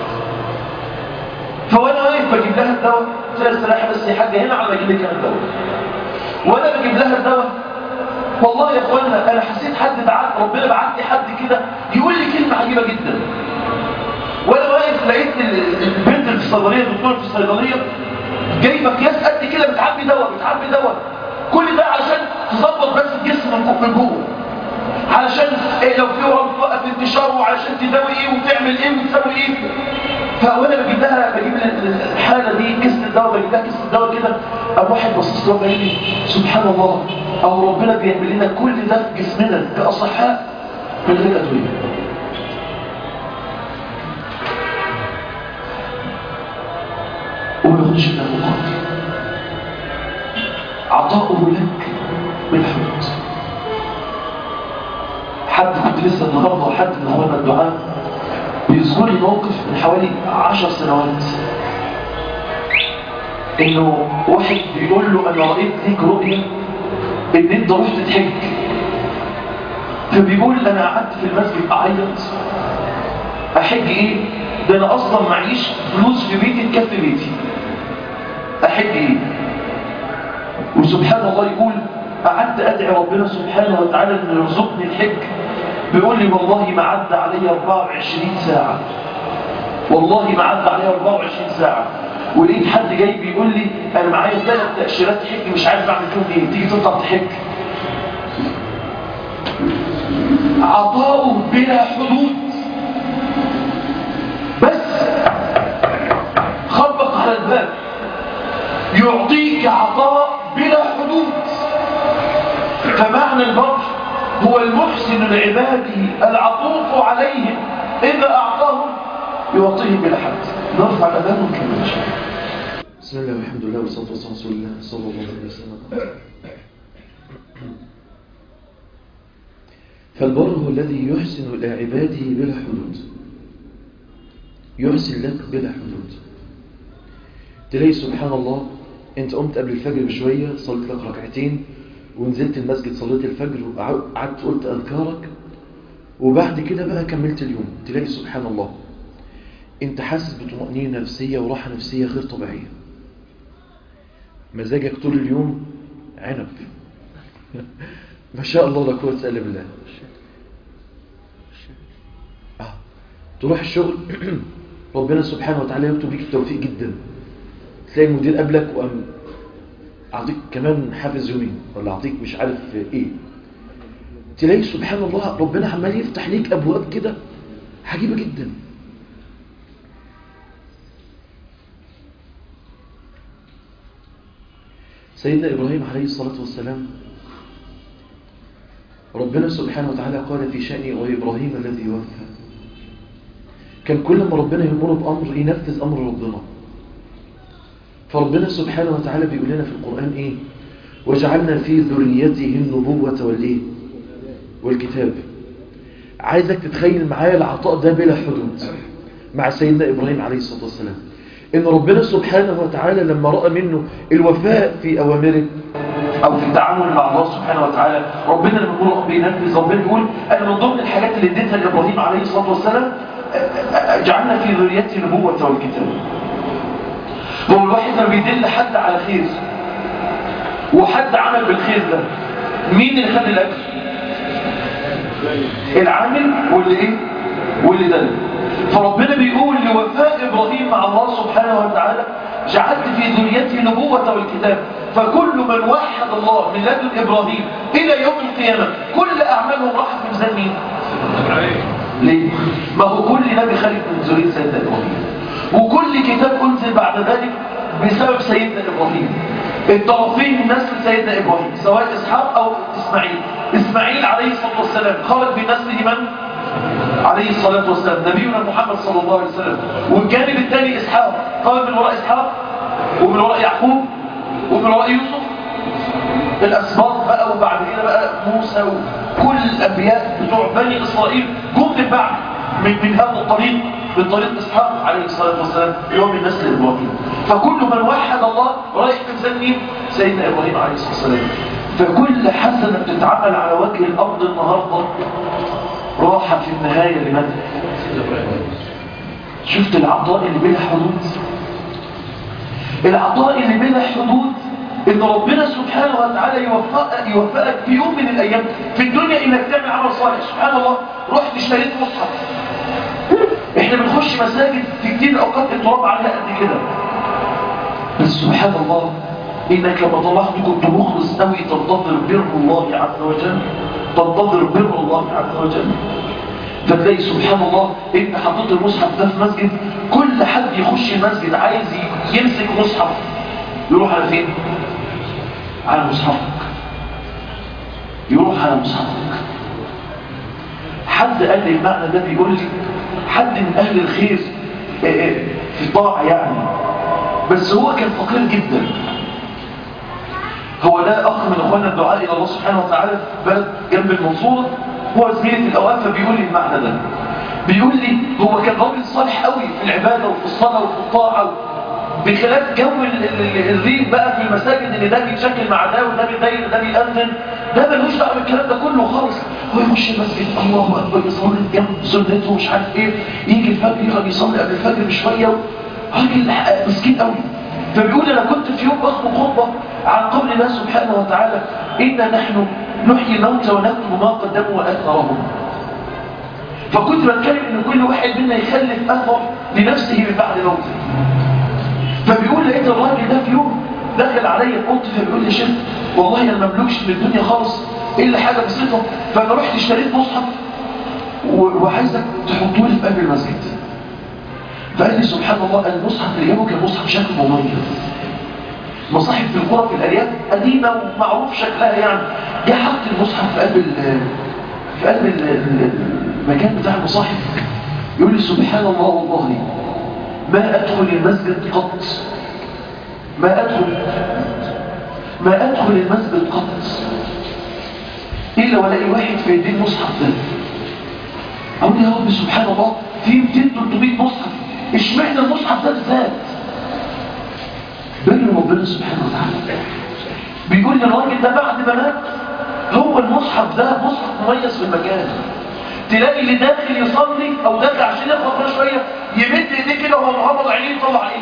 فوانا واقف بجيب لها الدواء قلت لها استريحي بس يا حاجه هنا على ما اجيب لك انا الدواء. وانا بجيب لها الدواء والله يا اخوانا انا حسيت حد ربنا بعت لي حد كده يقول لي كلمه عجيبه جدا. وانا واقف لقيت البنت اللي في الصيدليه، الدكتور في الصيدليه جايبه اكياس قد كده بتعبي دواء، كل ده عشان تظبط بس الجسم من جوه، علشان لو في ورم توقف انتشاره، وعلشان تداوي ايه وتعمل ايه وتسوي ايه. فاولا بجيب الحاله دي كيس الدواء، بجيب لها كيس الدواء كده، ابو واحد بصص له قال لي سبحان الله، او ربنا بيعمل لنا كل ده في جسمنا كاصحاء من غير ادويه. وما بياخدش منها مقابل، عطاؤه لك بالحدود. حد كنت لسه النهارده وحد من اخواننا الدعاء بيذكر لي موقف من حوالي 10 سنوات، انه واحد بيقول له انا رايت ليك رؤيه ان انت رحت تحج، فبيقول انا قعدت في المسجد اعيط، احج ايه؟ ده انا اصلا معيش فلوس في بيتي تكفي بيتي، احج ايه؟ وسبحان الله يقول قعدت ادعي ربنا سبحانه وتعالى ان يرزقني الحج، بيقول لي والله ما عدى علي 24 ساعه، والله ما عدى علي 24 ساعه، ولقيت حد جاي بيقول لي انا معايا 3 تاشيرات حج مش عارف اعمل فيهم ايه، تيجي تطلع تحج. عطاؤه بلا حدود، بس خبط على الباب، يعطيك عطاء بلا حدود. فمعنى البر هو المحسن لعباده العطوف عليهم، إذا أعطاهم يعطيهم بلا حد. نرفع الأذان ونكمل إن شاء الله. بسم الله والحمد لله والصلاة والسلام على رسول الله صلى الله عليه وسلم. فالبر هو الذي يحسن إلى عباده بلا حدود، يحسن لك بلا حدود. تلاقي سبحان الله انت قمت قبل الفجر بشوية صليت لك ركعتين ونزلت المسجد صليت الفجر وقعدت قلت أذكارك، وبعد كده بقى كملت اليوم، تلاقي سبحان الله انت حاسس بطمأنينة نفسية وراحة نفسية غير طبيعية، مزاجك طول اليوم عنب ما شاء الله لا قوة إلا بالله. تروح الشغل ربنا سبحانه وتعالى يكتب ليك التوفيق جدا، تلاقي المدير قبلك وقام أعطيك كمان حافز يومين ولا أعطيك مش عارف إيه، تلاقي سبحان الله ربنا عمال يفتح ليك أبواب كده عجيبة جدا. سيدنا إبراهيم عليه الصلاة والسلام ربنا سبحانه وتعالى قال في شأنه وإبراهيم الذي وفى، كان كل ما ربنا يأمره بأمر ينفذ أمر ربنا. فربنا سبحانه وتعالى بيقول لنا في القرآن إيه؟ وجعلنا في ذريته النبوة والإيه؟ والكتاب. عايزك تتخيل معايا العطاء ده بلا حدود مع سيدنا إبراهيم عليه الصلاة والسلام. إن ربنا سبحانه وتعالى لما رأى منه الوفاء في أوامره أو في التعامل مع الله سبحانه وتعالى، ربنا لما يقول بينفذ، ربنا يقول أنا من ضمن الحاجات اللي اديتها لإبراهيم عليه الصلاة والسلام جعلنا في ذريته النبوة والكتاب. هو الواحد لما بيدل حد على خير وحد عمل بالخير ده، مين اللي خد الأجر؟ العامل واللي دل. فربنا بيقول لوفاء إبراهيم مع الله سبحانه وتعالى جعلت في ذريته النبوة والكتاب، فكل من وحد الله من لدن إبراهيم إلى يوم القيامة كل أعمالهم راحت في ميزان مين؟ ليه؟ ما هو كل نبي خلق من ذرية سيدنا إبراهيم، وكل كتاب أنزل بعد ذلك بسبب سيدنا إبراهيم. الطرفين من نسل سيدنا إبراهيم سواء إسحاق أو إسماعيل عليه الصلاة والسلام خرج بنسله من؟ عليه الصلاة والسلام نبينا محمد صلى الله عليه وسلم. والجانب الثاني إسحاق خرج من وراء إسحاق ومن وراء يعقوب ومن وراء يوسف الأسباط بقى، وبعد كده بقى موسى وكل الأنبياء بتوع بني إسرائيل جم من بعد من هذا الطريق، من طريق إسحاق عليه الصلاة والسلام يوم من نسل إبراهيم. فكل من وحد الله رايح في ميزان مين؟ سيدنا إبراهيم عليه الصلاة والسلام. فكل حسنة بتتعمل على وجه الأرض النهاردة راحة في النهاية لمن؟ شفت العطاء اللي بلا حدود؟ العطاء اللي بلا حدود إن ربنا سبحانه وتعالى يوفقك في يوم من الأيام في الدنيا إنك تعمل عمل صالح. سبحان الله، رحت اشتريت مصحف. إحنا بنخش مساجد في كتير أوقات التراب عليها قد كده، بس سبحان الله إنك لما طلعت كنت مخلص قوي تنتظر بر الله عز وجل، تنتظر بر الله عز وجل. فتلاقي سبحان الله انت حطيت المصحف ده في مسجد، كل حد يخش المسجد عايز يمسك مصحف يروح على فين؟ على مصحفك، يروح على مصحفك. حد قال لي المعنى ده، بيقول لي حد من اهل الخير في طاعة يعني، بس هو كان فقير جدا. هو ده اخ من اخواننا الدعاء الى الله سبحانه وتعالى في بلد جنب المنصورة، هو زميلي في الاوقات، فبيقول لي المعنى ده. بيقول لي هو كان راجل صالح قوي في العبادة وفي الصلاة وفي الطاعة، بخلاف جو الريف بقى في المساجد اللي ده بيتشكل مع ده وده بيدين ده بيأذن، ده ملوش دعوه بالكلام ده كله خالص. هو يخش المسجد الله اكبر يصلي جنب سنته ومش عارف ايه، يجي الفجر يقعد يصلي قبل الفجر بشويه، راجل مسكين قوي. فبيقول انا كنت في يوم بخطب خطبه عن قول الله سبحانه وتعالى إنا نحن نحيي الموتى ونكتب ما قدموا وآثارهم. فكنت بتكلم ان كل واحد منا يخلف اثر لنفسه من بعد موته. فبيقول لقيت الراجل ده في يوم دخل عليا قلت، فبيقول لي شيخ والله انا ما مملكش من الدنيا خالص الا حاجه بسيطه، فانا رحت اشتريت مصحف وعايزك تحطه لي في قلب المسجد. فقال لي سبحان الله المصحف اللي جابه كان مصحف شكله مميز، مصاحف في القرى في الارياف قديمه ومعروف شكلها يعني. جه حط المصحف في قلب المكان بتاع المصاحف. يقول لي سبحان الله والله ما ادخل المسجد قط، ما ادخل المسجد قط الا ولاقي واحد في يديه المصحف ده. اقول يا رب سبحان الله في 200 300 مصحف، اشمعنى المصحف ده بالذات؟ بين ربنا سبحانه وتعالى. بيقول لي الراجل ده بعد ما مات هو المصحف ده مصحف مميز في المكان، تلاقي اللي داخل يصلي او داخل عشان ياخد شويه يمد ايديه كده وهو مغمض عينيه يطلع ايه.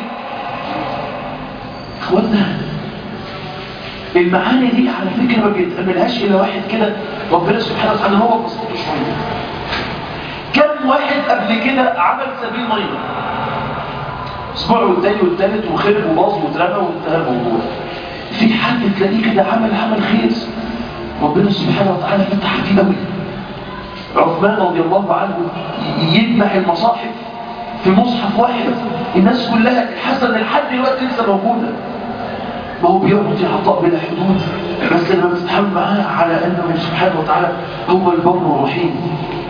اخوانا المعاني دي على فكره ما بيتقبلهاش الا واحد كده ربنا سبحانه وتعالى هو بسيطه شويه. كم واحد قبل كده عمل سبيل ميه اسبوع والتاني والتالت وخرب وباظ واترمى وانتهى الموضوع. في حد تلاقيه كده عمل خير ربنا سبحانه وتعالى فتح فيه قوي. عثمان رضي الله عنه يجمع المصاحف في مصحف واحد، الناس كلها الحسنه لحد دلوقتي لسه موجوده. ما هو بيعطي عطاء بلا حدود، بس لما بتتحمل معاه على انه سبحانه وتعالى هو البر الرحيم.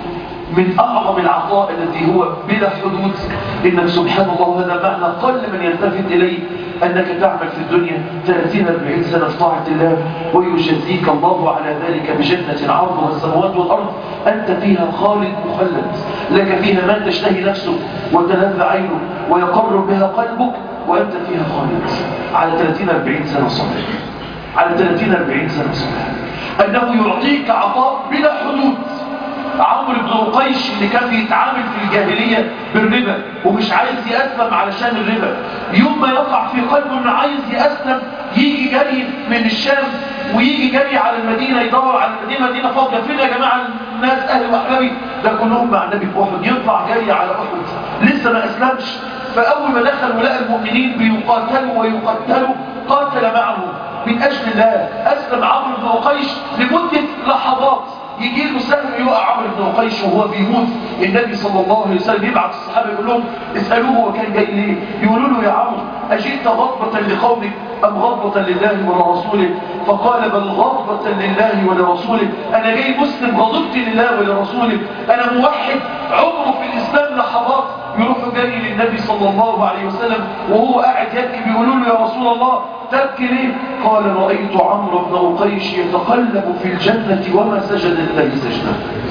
من أعظم العطاء الذي هو بلا حدود إنك سبحان الله هذا معنى قل من يلتفت إليه أنك تعمل في الدنيا 30-40 سنة في طاعة الله ويجزيك الله على ذلك بجنة عرضها السماوات والأرض أنت فيها خالد مخلد لك فيها ما تشتهي نفسك وتلذ عينك ويقر بها قلبك وأنت فيها خالد على 30-40 سنة صبر على 30-40 سنة صبر أنه يعطيك عطاء بلا حدود. عمرو بن رقيش اللي كان بيتعامل في الجاهلية بالربا ومش عايز يأسلم علشان الربا، يوم ما يقع في قلبه انه عايز يأسلم يجي جري من الشام ويجي جري على المدينة يدور على المدينة، مدينة فاضية، فين يا جماعة الناس أهل وأحبابي؟ ده كلهم مع النبي في أحد. يطلع جري على أحد لسه ما أسلمش، فأول ما دخل ولقى المؤمنين بيقاتلوا ويقتلوا قاتل معهم من أجل الله. أسلم عمرو بن رقيش لمدة لحظات، يجي له سهم يقع عمرو بن رقيش وهو بيموت. النبي صلى الله عليه وسلم يبعث الصحابه يقول لهم اسالوه هو كان جاي ليه؟ يقولوا له يا عمرو اجئت غضبة لقومك ام غضبة لله ولرسوله؟ فقال بل غضبة لله ولرسوله، انا جاي مسلم غضبت لله ولرسوله، انا موحد. عمره في الاسلام لحظات يروح جاي للنبي صلى الله عليه وسلم وهو قاعد يبكي، بيقولوا له يا رسول الله تبكي ليه؟ قال رأيت عمرو بن رقيش يتقلب في الجنة وما سجد لله سجدة.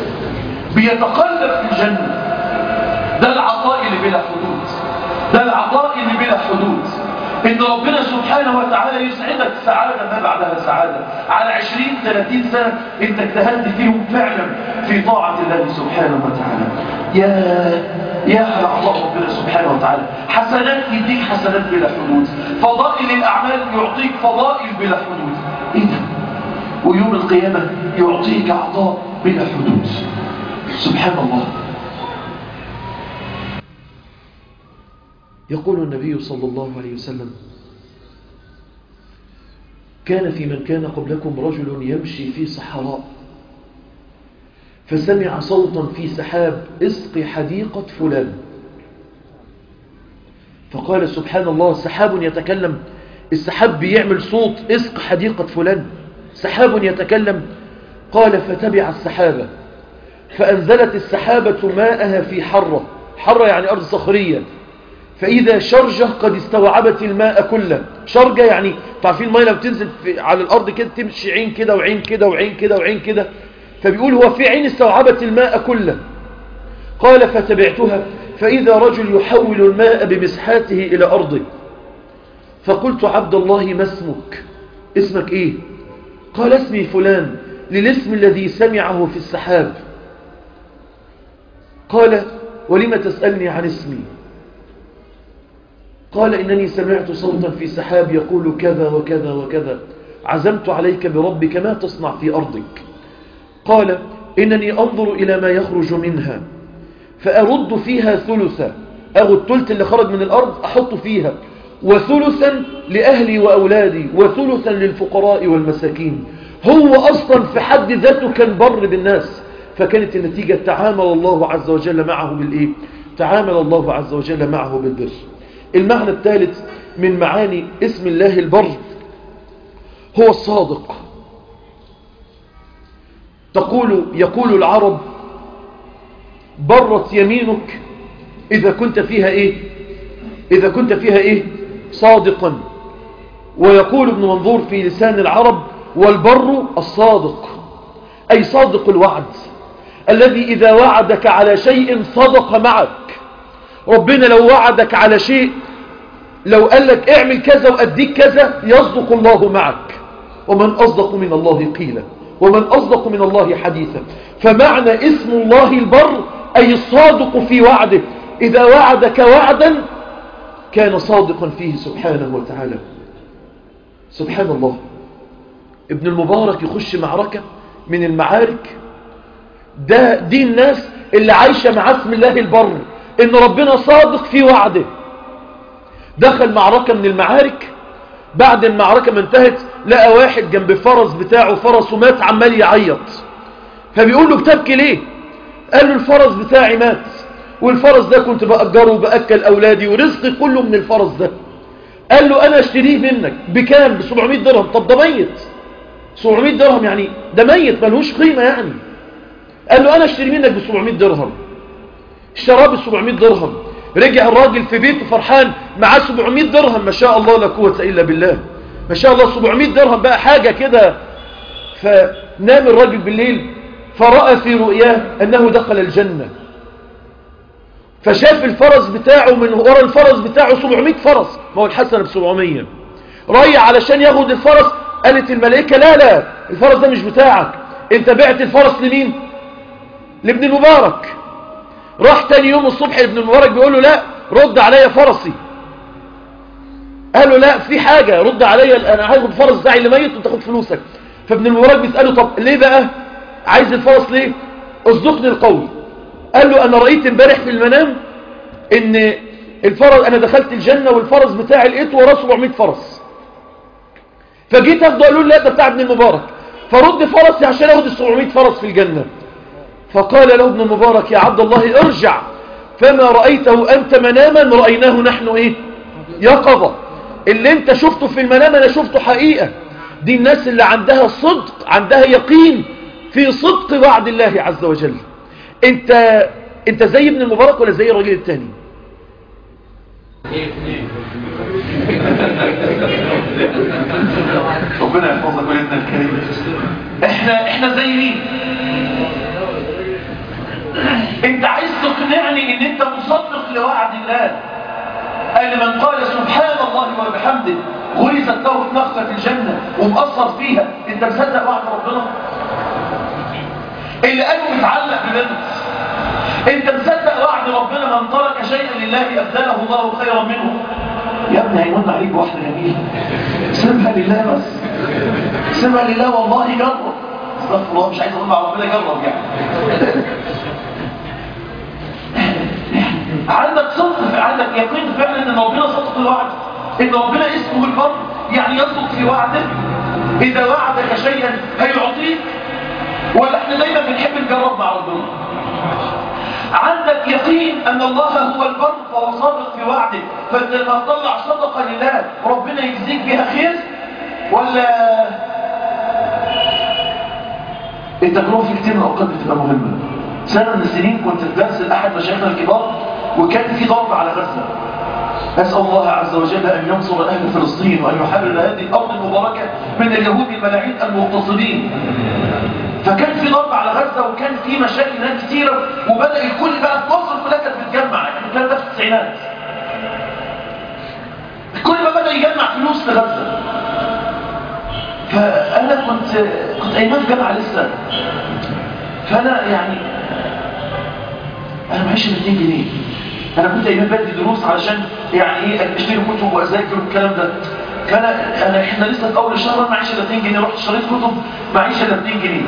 بيتقلب في الجنة. ده العطاء اللي بلا حدود، ده العطاء اللي بلا حدود. إن ربنا سبحانه وتعالى يسعدك سعادة ما بعدها سعادة على 20-30 سنة أنت اجتهدت فيهم فعلا في طاعة الله سبحانه وتعالى. يا على عطاء ربنا سبحانه وتعالى، حسنات يديك حسنات بلا حدود، فضائل الأعمال يعطيك فضائل بلا حدود. إيه ده؟ ويوم القيامة يعطيك عطاء بلا حدود. سبحان الله. يقول النبي صلى الله عليه وسلم كان في من كان قبلكم رجل يمشي في صحراء فسمع صوتا في سحاب اسقي حديقة فلان، فقال سبحان الله سحاب يتكلم، السحاب بيعمل صوت اسق حديقة فلان، سحاب يتكلم. قال فتبع السحابة فأنزلت السحابة ماءها في حرة يعني أرض صخرية، فإذا شرجة قد استوعبت الماء كله. شرجة يعني تعرفين الماء لما بتنزل على الأرض كده تمشي عين كده وعين كده وعين كده وعين كده، فبيقول هو في عين استوعبت الماء كله. قال فتبعتها فإذا رجل يحول الماء بمسحاته إلى أرضه، فقلت عبد الله ما اسمك؟ اسمك إيه؟ قال اسمي فلان، للاسم الذي سمعه في السحاب. قال ولم تسألني عن اسمي؟ قال إنني سمعت صوتا في سحاب يقول كذا وكذا وكذا، عزمت عليك بربك ما تصنع في أرضك. قال إنني أنظر إلى ما يخرج منها فأرد فيها ثلثا، أخذ الثلث اللي خرج من الأرض أحط فيها، وثلثا لأهلي وأولادي، وثلثا للفقراء والمساكين. هو أصلا في حد ذاته كان بر بالناس، فكانت النتيجة تعامل الله عز وجل معه بالإيه؟ تعامل الله عز وجل معه بالبر. المعنى الثالث من معاني اسم الله البر هو الصادق. يقول العرب برت يمينك إذا كنت فيها إيه؟ صادقا. ويقول ابن منظور في لسان العرب والبر الصادق، أي صادق الوعد الذي إذا وعدك على شيء صدق معك. ربنا لو وعدك على شيء، لو قال لك اعمل كذا وأديك كذا، يصدق الله معك. ومن أصدق من الله قيلا ومن أصدق من الله حديثا. فمعنى اسم الله البر أي الصادق في وعده، إذا وعدك وعدا كان صادقا فيه سبحانه وتعالى. سبحان الله. ابن المبارك يخش معركة من المعارك، دي الناس اللي عايشة مع اسم الله البر، إن ربنا صادق في وعده. دخل معركة من المعارك، بعد المعركة ما انتهت لقى واحد جنب فرس بتاعه، فرسه مات عمال يعيط، فبيقول له بتبكي ليه؟ قال له الفرس بتاعي مات، والفرس ده كنت بأجره وبأكل أولادي ورزقي كله من الفرس ده. قال له أنا اشتريه منك بكام؟ ب700 درهم. طب ده ميت، 700 درهم يعني ده ميت ملهوش قيمة يعني. قال له انا اشتري منك ب 700 درهم. اشتراه ب 700 درهم. رجع الراجل في بيته فرحان معاه 700 درهم، ما شاء الله لا قوة الا بالله، ما شاء الله 700 درهم بقى حاجة كده. فنام الراجل بالليل فرأى في رؤياه انه دخل الجنة، فشاف الفرس بتاعه من ورا الفرس بتاعه 700 فرس، ما هو الحسنة ب 700. رايح علشان ياخد الفرس، قالت الملائكة لا الفرس ده مش بتاعك، انت بعت الفرس لمين؟ لابن المبارك. راح تاني يوم الصبح ابن المبارك بيقول له لا رد عليا فرسي. قال له لا في حاجة، رد عليا انا هاخد الفرس بتاعي اللي ميت وتاخد فلوسك. فابن المبارك بيسأله طب ليه بقى عايز الفرس ليه؟ اصدقني القول. قال له انا رأيت امبارح في المنام ان الفرس، انا دخلت الجنة والفرس بتاعي لقيته وراه 700 فرس، فجيت اخده قالوا له لا ده بتاع ابن المبارك، فرد فرسي عشان اخد ال 700 فرس في الجنة. فقال له ابن المبارك يا عبد الله ارجع، فما رأيته أنت مناما رأيناه نحن ايه يقظة. اللي انت شفته في المنام انا شفته حقيقة. دي الناس اللي عندها صدق، عندها يقين في صدق وعد الله عز وجل. انت زي ابن المبارك ولا زي الراجل التاني؟ ربنا يحفظك ولدنا الكريم. احنا زي مين؟ انت عايز تقنعني ان انت مصدق لوعد الله؟ قال من قال سبحان الله وبحمده غرست له نخلة في الجنة ومأثر فيها، انت مصدق وعد ربنا؟ اللي قالوا متعلق ببنت، انت مصدق وعد ربنا من ترك شيئا لله أبدله الله خيرا منه؟ يا ابني هيمن عليك بواحدة جميلة، سيبها لله بس، سيبها لله والله جرب. استغفر الله، مش عايز اقول مع ربنا جرب يعني. عندك صدق، عندك يقين فعلا ان ربنا صدق الوعد، ان ربنا اسمه البر يعني يصدق في وعده. اذا وعدك شيئا هيعطيك، ولا احنا دايما بنحب نجرب مع ربنا؟ عندك يقين ان الله هو البر فهو صادق في وعده، فانت لما تطلع صدقه لله ربنا يجزيك بها خير؟ ولا التجربه في كتير من الاوقات بتبقى مهمه. سنه من السنين كنت في درس لاحد مشايخنا الكبار وكان في ضرب على غزه. أسأل الله عز وجل أن ينصر أهل فلسطين وأن يحرر هذه الأرض المباركة من اليهود الملاعين المغتصبين. فكان في ضرب على غزة وكان في مشاكل هناك كتيرة، وبدأ الكل بقى في مصر كلها كانت بتجمع، يعني الكلام ده في التسعينات. الكل بقى بدأ يجمع فلوس لغزة. فأنا كنت أيام في جامعة لسه، فأنا يعني أنا معيش 200 جنيه. أنا كنت أيام بدي دروس علشان يعني إيه أشتري كتب وأذاكر والكلام ده. إحنا لسه في أول الشهر معيش إلا 2 جنيه، رحت اشتريت كتب معيش إلا 2 جنيه.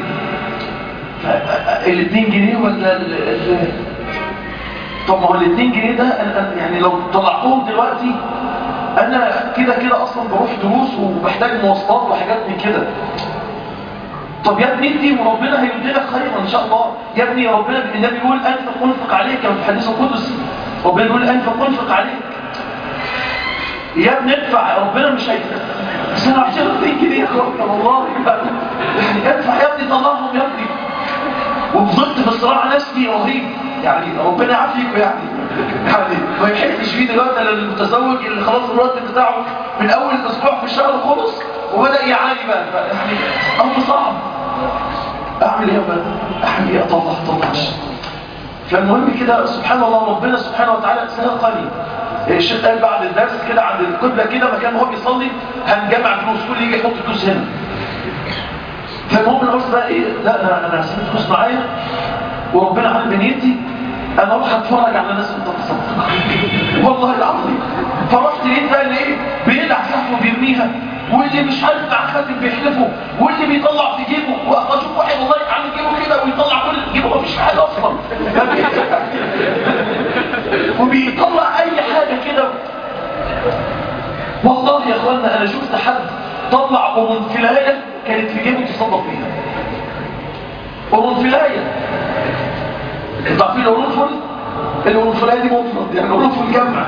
ال 2 جنيه ولا طب ما هو ال 2 جنيه ده يعني لو طلعتهم دلوقتي أنا كده أصلا بروح دروس وبحتاج مواصلات وحاجات من كده. طب يا ابني ادي وربنا هيديلك خيرا ان شاء الله. يا ابني ربنا النبي يقول انفق انفق عليك، كما في الحديث القدسي ربنا يقول انفق انفق عليك. يا ابني ادفع، ربنا مش هيدفع. بس انا عشان 2 جنيه يا اخويا والله يعني ادفع يا ابني، طلعهم يا ابني. وفضلت في صراع نفسي رهيب، يعني ربنا يعافيكم يعني ما يحسش فيه دلوقتي الا المتزوج اللي خلاص الراتب بتاعه من اول اسبوع في الشهر خلص وبدا يعاني بقى، يعني امر صعب. اعمل ايه بقى؟ اعمل ايه؟ اطلعش. فالمهم كده سبحان الله ربنا سبحانه وتعالى سهل لي. الشيخ قال بعد الدرس كده عند القبله كده مكان هو بيصلي هنجمع فلوس، كل يجي يحط فلوس هنا. فالمهم انا قلت بقى ايه، لا انا هسيب فلوس معايا وربنا عامل بنيتي، انا اروح اتفرج على ناس بتتصدق والله العظيم. فرحت لقيت بقى اللي ايه بيدع سحبه وبيرميها، واللي مش عارف مع خاتم بيحلفه، واللي بيطلع في جيبه، واشوف واحد والله عامل جيبه كده ويطلع كل جيبه مفيش حاجه اصلا وبيطلع اي حاجه كده. والله يا اخوانا انا شفت حد طلع قرنفلايه كانت في جيبه تصدق فيها. قرنفلايه، انتوا عارفين القرنفلايه دي مفرد، يعني قرنفل جمع.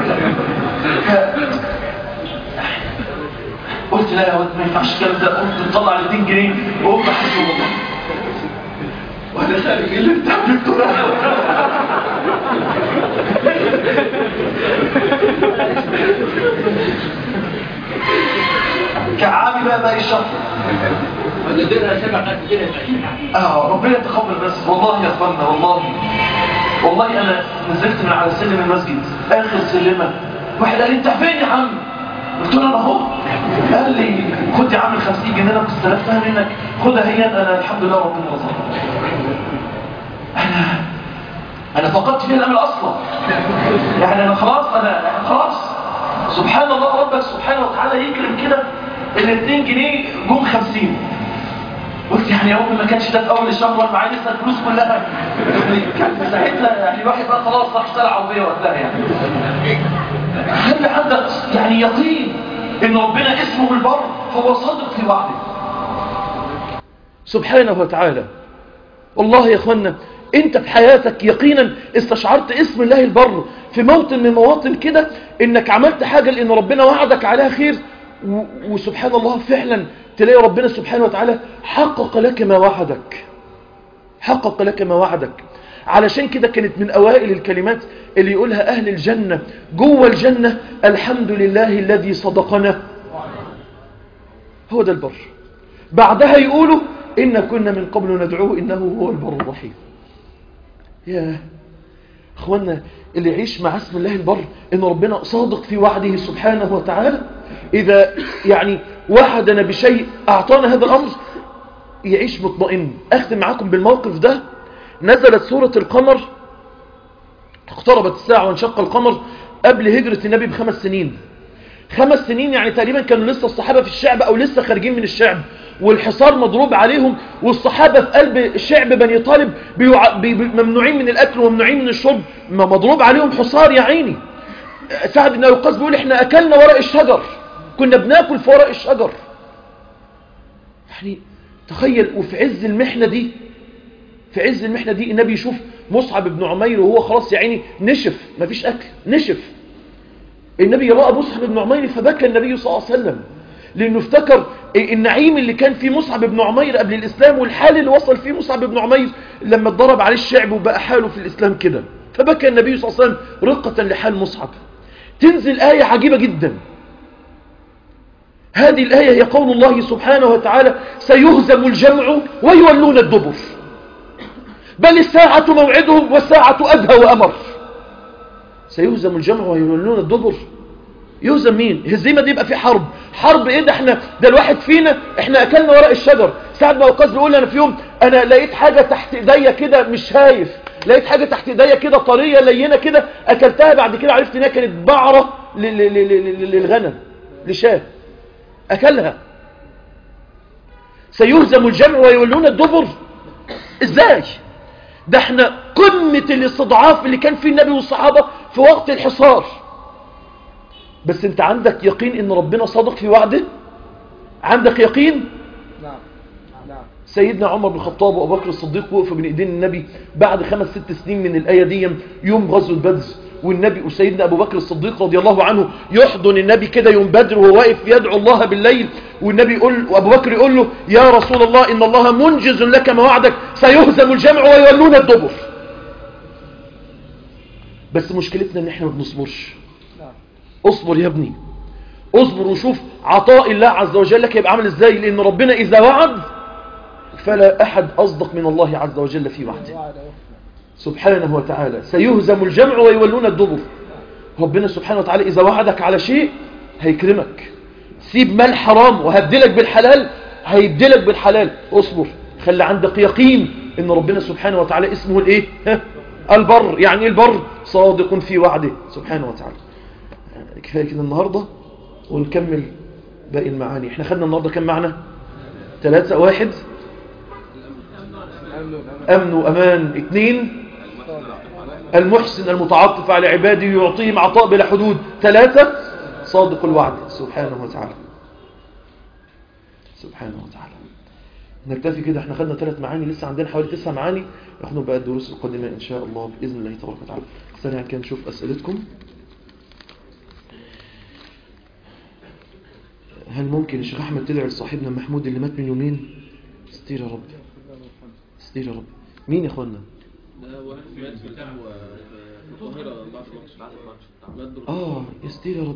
قلت لا يا ولد ما ينفعش الكلام ده. قلت نطلع ال 2 جنيه وهم حسوا والله. اللي خارج اللي انت بتقوله كعامي بقى باقي الشهر ربنا يتقبل. بس والله يا اخوانا والله انا نزلت من على سلم المسجد اخر سلمه، واحد قال لي انت فين يا عم؟ قلت له انا اهو. قال لي خد يا عم ال 50 جنيه انا كنت استلفتها منك، خدها هي. انا الحمد لله ربنا رزقني. انا فقدت فيها الامل اصلا. يعني انا خلاص سبحان الله ربك سبحانه وتعالى يكرم كده ال 2 جنيه جم 50. قلت يعني يا رب ما كانش ده في اول الشهر وانا معايا لسه الفلوس كلها. كان ساعتها يعني الواحد بقى خلاص راح اشترى عربيه وقتها. يعني خلي عندك يعني يقين ان ربنا اسمه البر، هو صادق في وعده سبحانه وتعالى. والله يا اخوانا انت في حياتك يقينا استشعرت اسم الله البر في موطن من مواطن كده، انك عملت حاجة لان ربنا وعدك عليها خير، وسبحان الله فعلا تلاقي ربنا سبحانه وتعالى حقق لك ما وعدك. علشان كده كانت من اوائل الكلمات اللي يقولها اهل الجنة جوه الجنة: الحمد لله الذي صدقنا. هو ده البر. بعدها يقولوا إن كنا من قبل ندعوه إنه هو البر الرحيم. يا أخوانا اللي يعيش مع اسم الله البر إن ربنا صادق في وعده سبحانه وتعالى، إذا يعني وعدنا بشيء أعطانا هذا الأمر يعيش مطمئن. أختم معاكم بالموقف ده. نزلت سورة القمر، اقتربت الساعة وانشق القمر قبل هجرة النبي ب5 سنين. 5 سنين يعني تقريبا كانوا لسه الصحابة في الشعب أو لسه خارجين من الشعب، والحصار مضروب عليهم، والصحابة في قلب شعب بني طالب ممنوعين من الأكل وممنوعين من الشرب، مضروب عليهم حصار يا عيني. سعد بن وقاص بيقول احنا أكلنا ورق الشجر، كنا بناكل في ورق الشجر. يعني تخيل. وفي عز المحنة دي النبي يشوف مصعب بن عمير وهو خلاص يا عيني نشف، مفيش أكل، نشف. النبي رأى مصعب بن عمير فبكى النبي صلى الله عليه وسلم، لأنه افتكر النعيم اللي كان فيه مصعب بن عمير قبل الإسلام، والحال اللي وصل فيه مصعب بن عمير لما اتضرب عليه الشعب وبقى حاله في الإسلام كده. فبكى النبي صلى الله عليه وسلم رقة لحال مصعب. تنزل آية عجيبة جدا. هذه الآية هي قول الله سبحانه وتعالى: سيهزم الجمع ويولون الدبر، بل الساعة موعدهم والساعة أدهى وأمر. سيهزم الجمع ويولون الدبر. يهزم مين؟ الهزيمة دي يبقى في حرب ايه ده؟ ده الواحد فينا احنا اكلنا ورق الشجر. سعد بن وقاص بيقول انا في يوم انا لقيت حاجة تحت ايديا كده مش شايف، لقيت حاجة تحت ايديا كده طرية لينة كده، اكلتها بعد كده عرفت انها كانت بعرة للغنم، لشاه، اكلها. سيهزم الجمع ويولون الدبر. ازاي؟ ده احنا قمة الاستضعاف اللي كان فيه النبي والصحابة في وقت الحصار. بس انت عندك يقين ان ربنا صادق في وعده؟ عندك يقين؟ نعم. سيدنا عمر بن الخطاب وابو بكر الصديق وقفوا بين ايدين النبي بعد 5-6 سنين من الايه دي يوم غزوه بدر، والنبي وسيدنا ابو بكر الصديق رضي الله عنه يحضن النبي كده يوم بدر وهو واقف يدعو الله بالليل، والنبي يقول وابو بكر يقول له: يا رسول الله ان الله منجز لك ما وعدك، سيهزم الجمع ويولون الدبر. بس مشكلتنا ان احنا ما بنصبرش. اصبر يا ابني، اصبر وشوف عطاء الله عز وجل لك يبقى عامل ازاي، لان ربنا اذا وعد فلا احد اصدق من الله عز وجل في وعده سبحانه وتعالى. سيهزم الجمع ويولون الدبر. ربنا سبحانه وتعالى اذا وعدك على شيء هيكرمك. سيب مال حرام وهبدلك بالحلال، هيبدلك بالحلال. اصبر، خلي عندك يقين ان ربنا سبحانه وتعالى اسمه الايه؟ البر. يعني البر صادق في وعده سبحانه وتعالى. كفاية كده النهاردة ونكمل باقي المعاني. احنا خدنا النهاردة كم معنى؟ 3. 1 أمن وأمان. 2 المحسن المتعاطف على عباده يعطيهم عطاء بلا حدود. 3 صادق الوعد سبحانه وتعالى. نكتفي كده. احنا خدنا 3 معاني، لسه عندنا حوالي 9 معاني. ناخدهم بقى الدروس القادمة إن شاء الله بإذن الله تبارك وتعالى. سريعا كده نشوف أسئلتكم. هل ممكن الشيخ أحمد تدعي لصاحبنا محمود اللي مات من يومين؟ استير يا رب، استير يا رب. مين يا اخوانا؟ ده واحد مات في القاهرة بعد الماتش. يا ستير يا رب.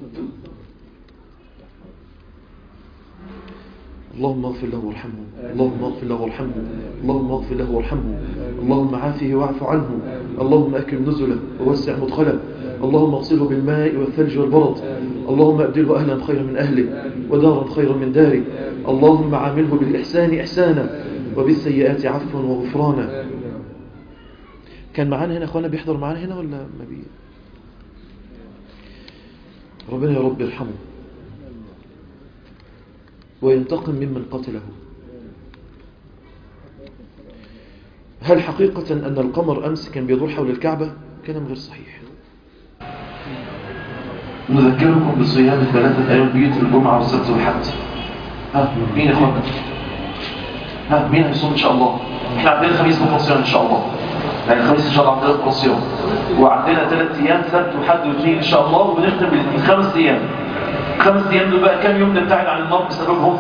اللهم اغفر له وارحمه، اللهم اغفر له وارحمه، اللهم اغفر له وارحمه، اللهم عافه واعف عنه، اللهم اكرم نزله ووسع مدخله، اللهم اغسله بالماء والثلج والبرد، اللهم ابدله اهلا خيرا من اهله ودارا خيرا من داره، اللهم عامله بالاحسان احسانا وبالسيئات عفوا وغفرانا. كان معانا هنا اخوانا، بيحضر معانا هنا ولا ما بي؟ ربنا يا رب يرحمه وينتقم ممن قتله. هل حقيقة أن القمر أمس كان بيدور حول الكعبة؟ كلام غير صحيح. نذكركم بصيام 3 أيام بيوت الجمعة والسبت والحد. مين يا اخوانا؟ مين هيصوم إن شاء الله؟ احنا عندنا الخميس بكرة صيام إن شاء الله، يعني الخميس إن شاء الله عندنا بكرة صيام، وعندنا 3 أيام سبت وحد واثنين إن شاء الله، ونختم بالاثنين 5 أيام. 5 أيام دول بقى كام يوم نبتعد عن النار بسببهم؟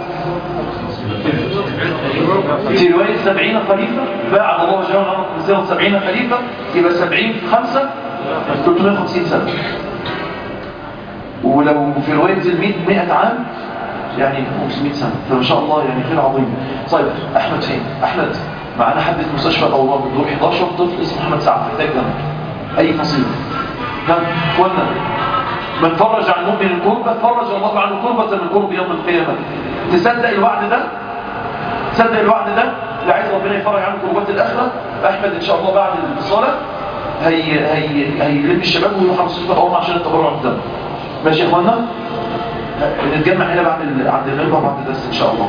في رواية 70 خليفة بعد الله جل وعلا مسيرة 70 خليفة، يبقى 70 في 5 350 سنة. ولو في رواية 100 عام يعني 500 سنة، فما شاء الله يعني خير عظيم. طيب أحمد فين؟ أحمد معانا حد في مستشفى الأورام دور 11 طفل اسمه محمد سعد محتاج دم. أي فصيلة؟ دم إخوانا، من فرج عن مؤمن الكربة فرج الله عنه كربة من كرب يوم القيامة. تصدق الوعد ده؟ تصدق الوعد ده؟ اللي عايز ربنا يفرج عنه كربات الآخرة. أحمد إن شاء الله بعد الصلاة هيلم الشباب ويروح على مستشفى الأورام عشان التبرع بالدم. ماشي يا إخوانا؟ نتجمع هنا بعد المغرب بعد الدرس إن شاء الله.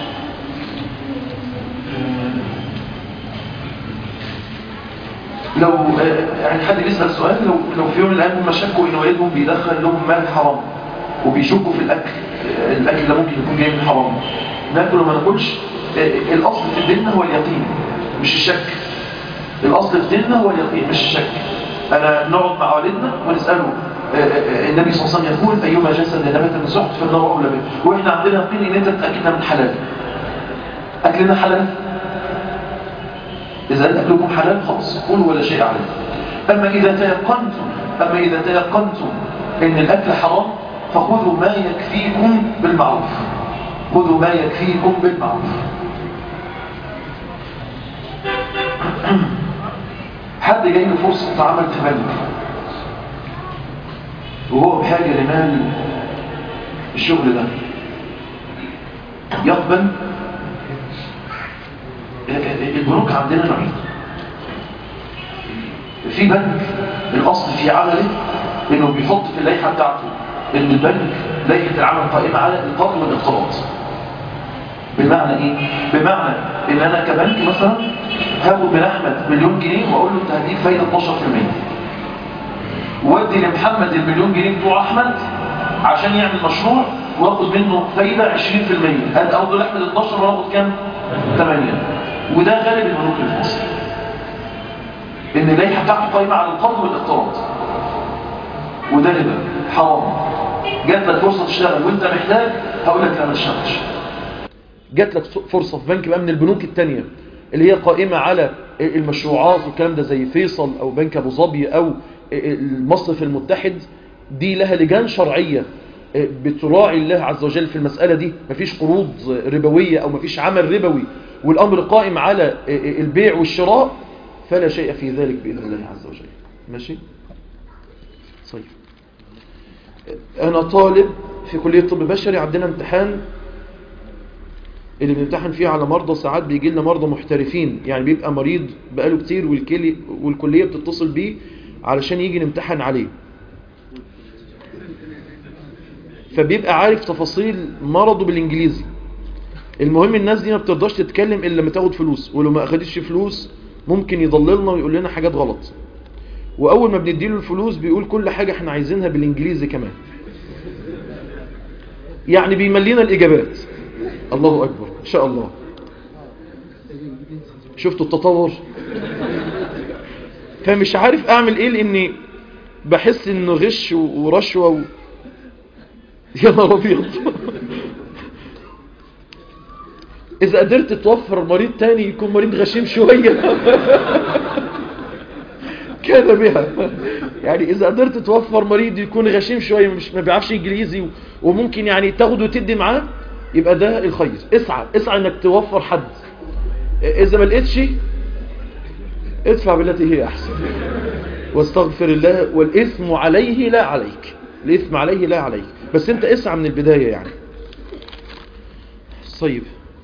لو يعني حد بيسأل سؤال، لو في يوم من الأيام هم شكوا إن والدهم بيدخل لهم مال حرام وبيشكوا في الأكل ده ممكن يكون جاي من حرام، ناكل وما ناكلش. الأصل في ديننا هو اليقين مش الشك. الأصل في ديننا هو اليقين مش الشك. أنا نقعد مع والدنا ونسأله، النبي صلى الله عليه وسلم يقول أيما جسد نبات من سحت فالنار أولى به، وإحنا عندنا يقين إن أنت تأكلنا من حلال. أكلنا حلال، إذا أكلكم حلال خلاص قولوا ولا شيء عليه. أما إذا تيقنتم إن الأكل حرام فخذوا ما يكفيكم بالمعروف. خذوا ما يكفيكم بالمعروف. حد جاي له فرصة عمل في بنك وهو بحاجة لمال الشغل ده، يقبل. البنوك عندنا نوعين. في بنك الأصل في عمله إنه بيحط في اللائحة بتاعته إن البنك لائحة العمل قائمة على القرض والاقتراض. بمعنى إيه؟ بمعنى إن أنا كبنك مثلا هاخد من أحمد 1,000,000 جنيه وأقول له أنت هديك فايدة 12%، وادي لمحمد 1,000,000 جنيه بتوع أحمد عشان يعمل مشروع واخد منه فايدة 20%. هاخد لأحمد 12 واخد كام؟ 8. وده غالب البنوك اللي في مصر، ان اللائحه بتاعته قايمه على القرض والاقتراض، وده ربا حرام. جات لك فرصه تشتغل وانت محتاج، هقول لك لا ما تشتغلش. جات لك فرصه في بنك بقى من البنوك الثانيه اللي هي قائمه على المشروعات والكلام ده زي فيصل او بنك ابو ظبي او المصرف المتحد، دي لها لجان شرعيه بتراعي الله عز وجل في المساله دي. مفيش قروض ربويه او مفيش عمل ربوي، والأمر قائم على البيع والشراء، فلا شيء في ذلك بإذن الله عز وجل. ماشي؟ طيب، أنا طالب في كلية طب بشري، عندنا امتحان اللي بنمتحن فيه على مرضى. ساعات بيجي لنا مرضى محترفين، يعني بيبقى مريض بقاله كتير والكلية بتتصل بيه علشان يجي نمتحن عليه، فبيبقى عارف تفاصيل مرضه بالإنجليزي. المهم الناس دي ما بترضاش تتكلم إلا لما تاخد فلوس، ولو ما أخدتش فلوس ممكن يضللنا ويقول لنا حاجات غلط. وأول ما بنديله الفلوس بيقول كل حاجة احنا عايزينها بالإنجليزي كمان، يعني بيملينا الإجابات. الله أكبر إن شاء الله. شفتوا التطور؟ فمش عارف أعمل إيه، لأني بحس إنه غش ورشوة يا نهار أبيض. إذا قدرت توفر مريض تاني يكون مريض غشيم شوية كان بها. يعني إذا قدرت توفر مريض يكون غشيم شوية مش ما بيعرفش إنجليزي وممكن يعني تاخد وتدي معاه، يبقى ده الخير. اسعى إنك توفر حد. إذا ما لقيتش ادفع بالتي هي أحسن واستغفر الله، والإثم عليه لا عليك. الإثم عليه لا عليك، بس أنت اسعى من البداية يعني. طيب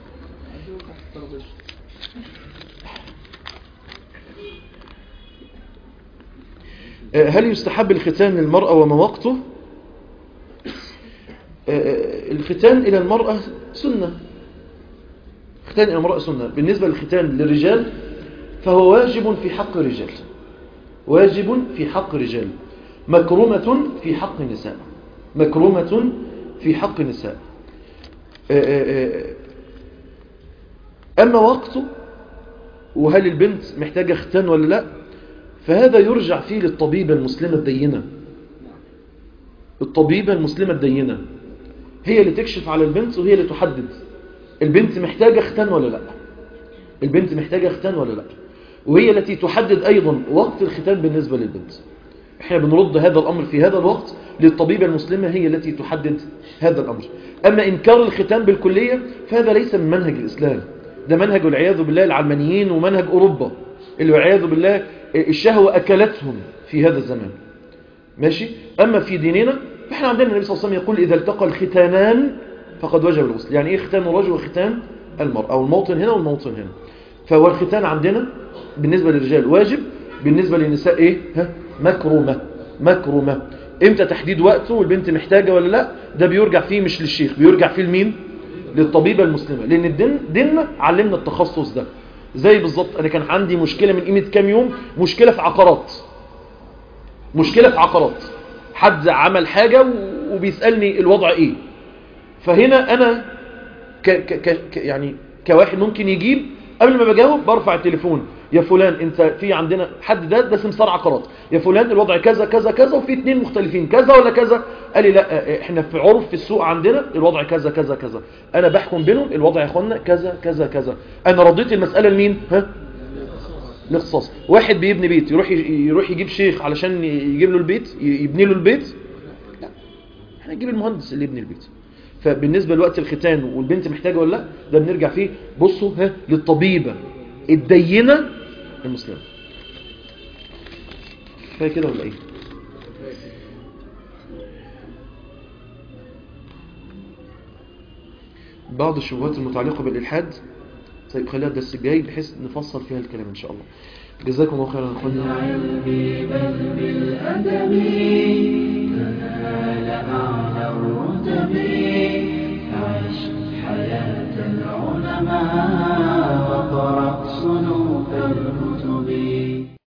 هل يستحب الختان للمرأة وما وقته؟ الختان إلى المرأة سنة. ختان إلى المرأة سنة. بالنسبة للختان للرجال فهو واجب في حق الرجال، واجب في حق الرجال، مكرمة في حق النساء، مكرمة في حق النساء. أما وقته وهل البنت محتاجة ختان ولا لا، فهذا يرجع فيه للطبيبة المسلمة الدينة. الطبيبة المسلمة الدينة هي اللي تكشف على البنت وهي اللي تحدد البنت محتاجة ختان ولا لا، البنت محتاجة ختان ولا لا، وهي التي تحدد أيضا وقت الختان بالنسبة للبنت. احنا بنرد هذا الأمر في هذا الوقت للطبيبة المسلمة، هي التي تحدد هذا الأمر. أما إنكار الختان بالكلية فهذا ليس من منهج الإسلام، ده منهج والعياذ بالله العلمانيين ومنهج أوروبا اللي والعياذ بالله الشهوة أكلتهم في هذا الزمان. ماشي. أما في ديننا فإحنا عندنا النبي صلى الله عليه وسلم يقول إذا التقى الختانان فقد وجب الغسل. يعني إيه ختان الرجل وختان المرأة، أو الموطن هنا والموطن هنا. فهو الختان عندنا بالنسبة للرجال واجب، بالنسبة للنساء إيه؟ مكرمة. مكرمة. إمتى تحديد وقته والبنت محتاجة ولا لا، ده بيرجع فيه مش للشيخ، بيرجع فيه لمين؟ للطبيبة المسلمة، لأن ديننا علمنا التخصص ده. زي بالظبط أنا كان عندي مشكلة من قيمة كام يوم، مشكلة في عقارات، مشكلة في عقارات، حد عمل حاجة وبيسألني الوضع إيه. فهنا أنا يعني كواحد ممكن يجيب قبل ما بجاوب برفع التليفون، يا فلان انت في عندنا حد ده سمسار عقارات، يا فلان الوضع كذا كذا كذا وفي 2 مختلفين كذا ولا كذا. قال لي لا احنا في عرف في السوق عندنا الوضع كذا كذا كذا، انا بحكم بينهم الوضع يا اخوانا كذا كذا كذا. انا رديت المسألة لمين؟ الاختصاص. واحد بيبني بيت يروح يجيب شيخ علشان يجيب له البيت يبني له البيت؟ لا، احنا نجيب المهندس اللي يبني البيت. فبالنسبة لوقت الختان والبنت محتاجة ولا لا، ده بنرجع فيه بصوا للطبيبة الدينة المسلمة. كفاية كده ولا ايه؟ بعض الشبهات المتعلقة بالإلحاد طيب خليها الدرس الجاي بحيث نفصل فيها الكلام إن شاء الله. جزاكم الله خيرا. بالعلم بل بالأدب تنال أعلى الرتب، عش حياة العلماء وقرأ صنوف الكتب.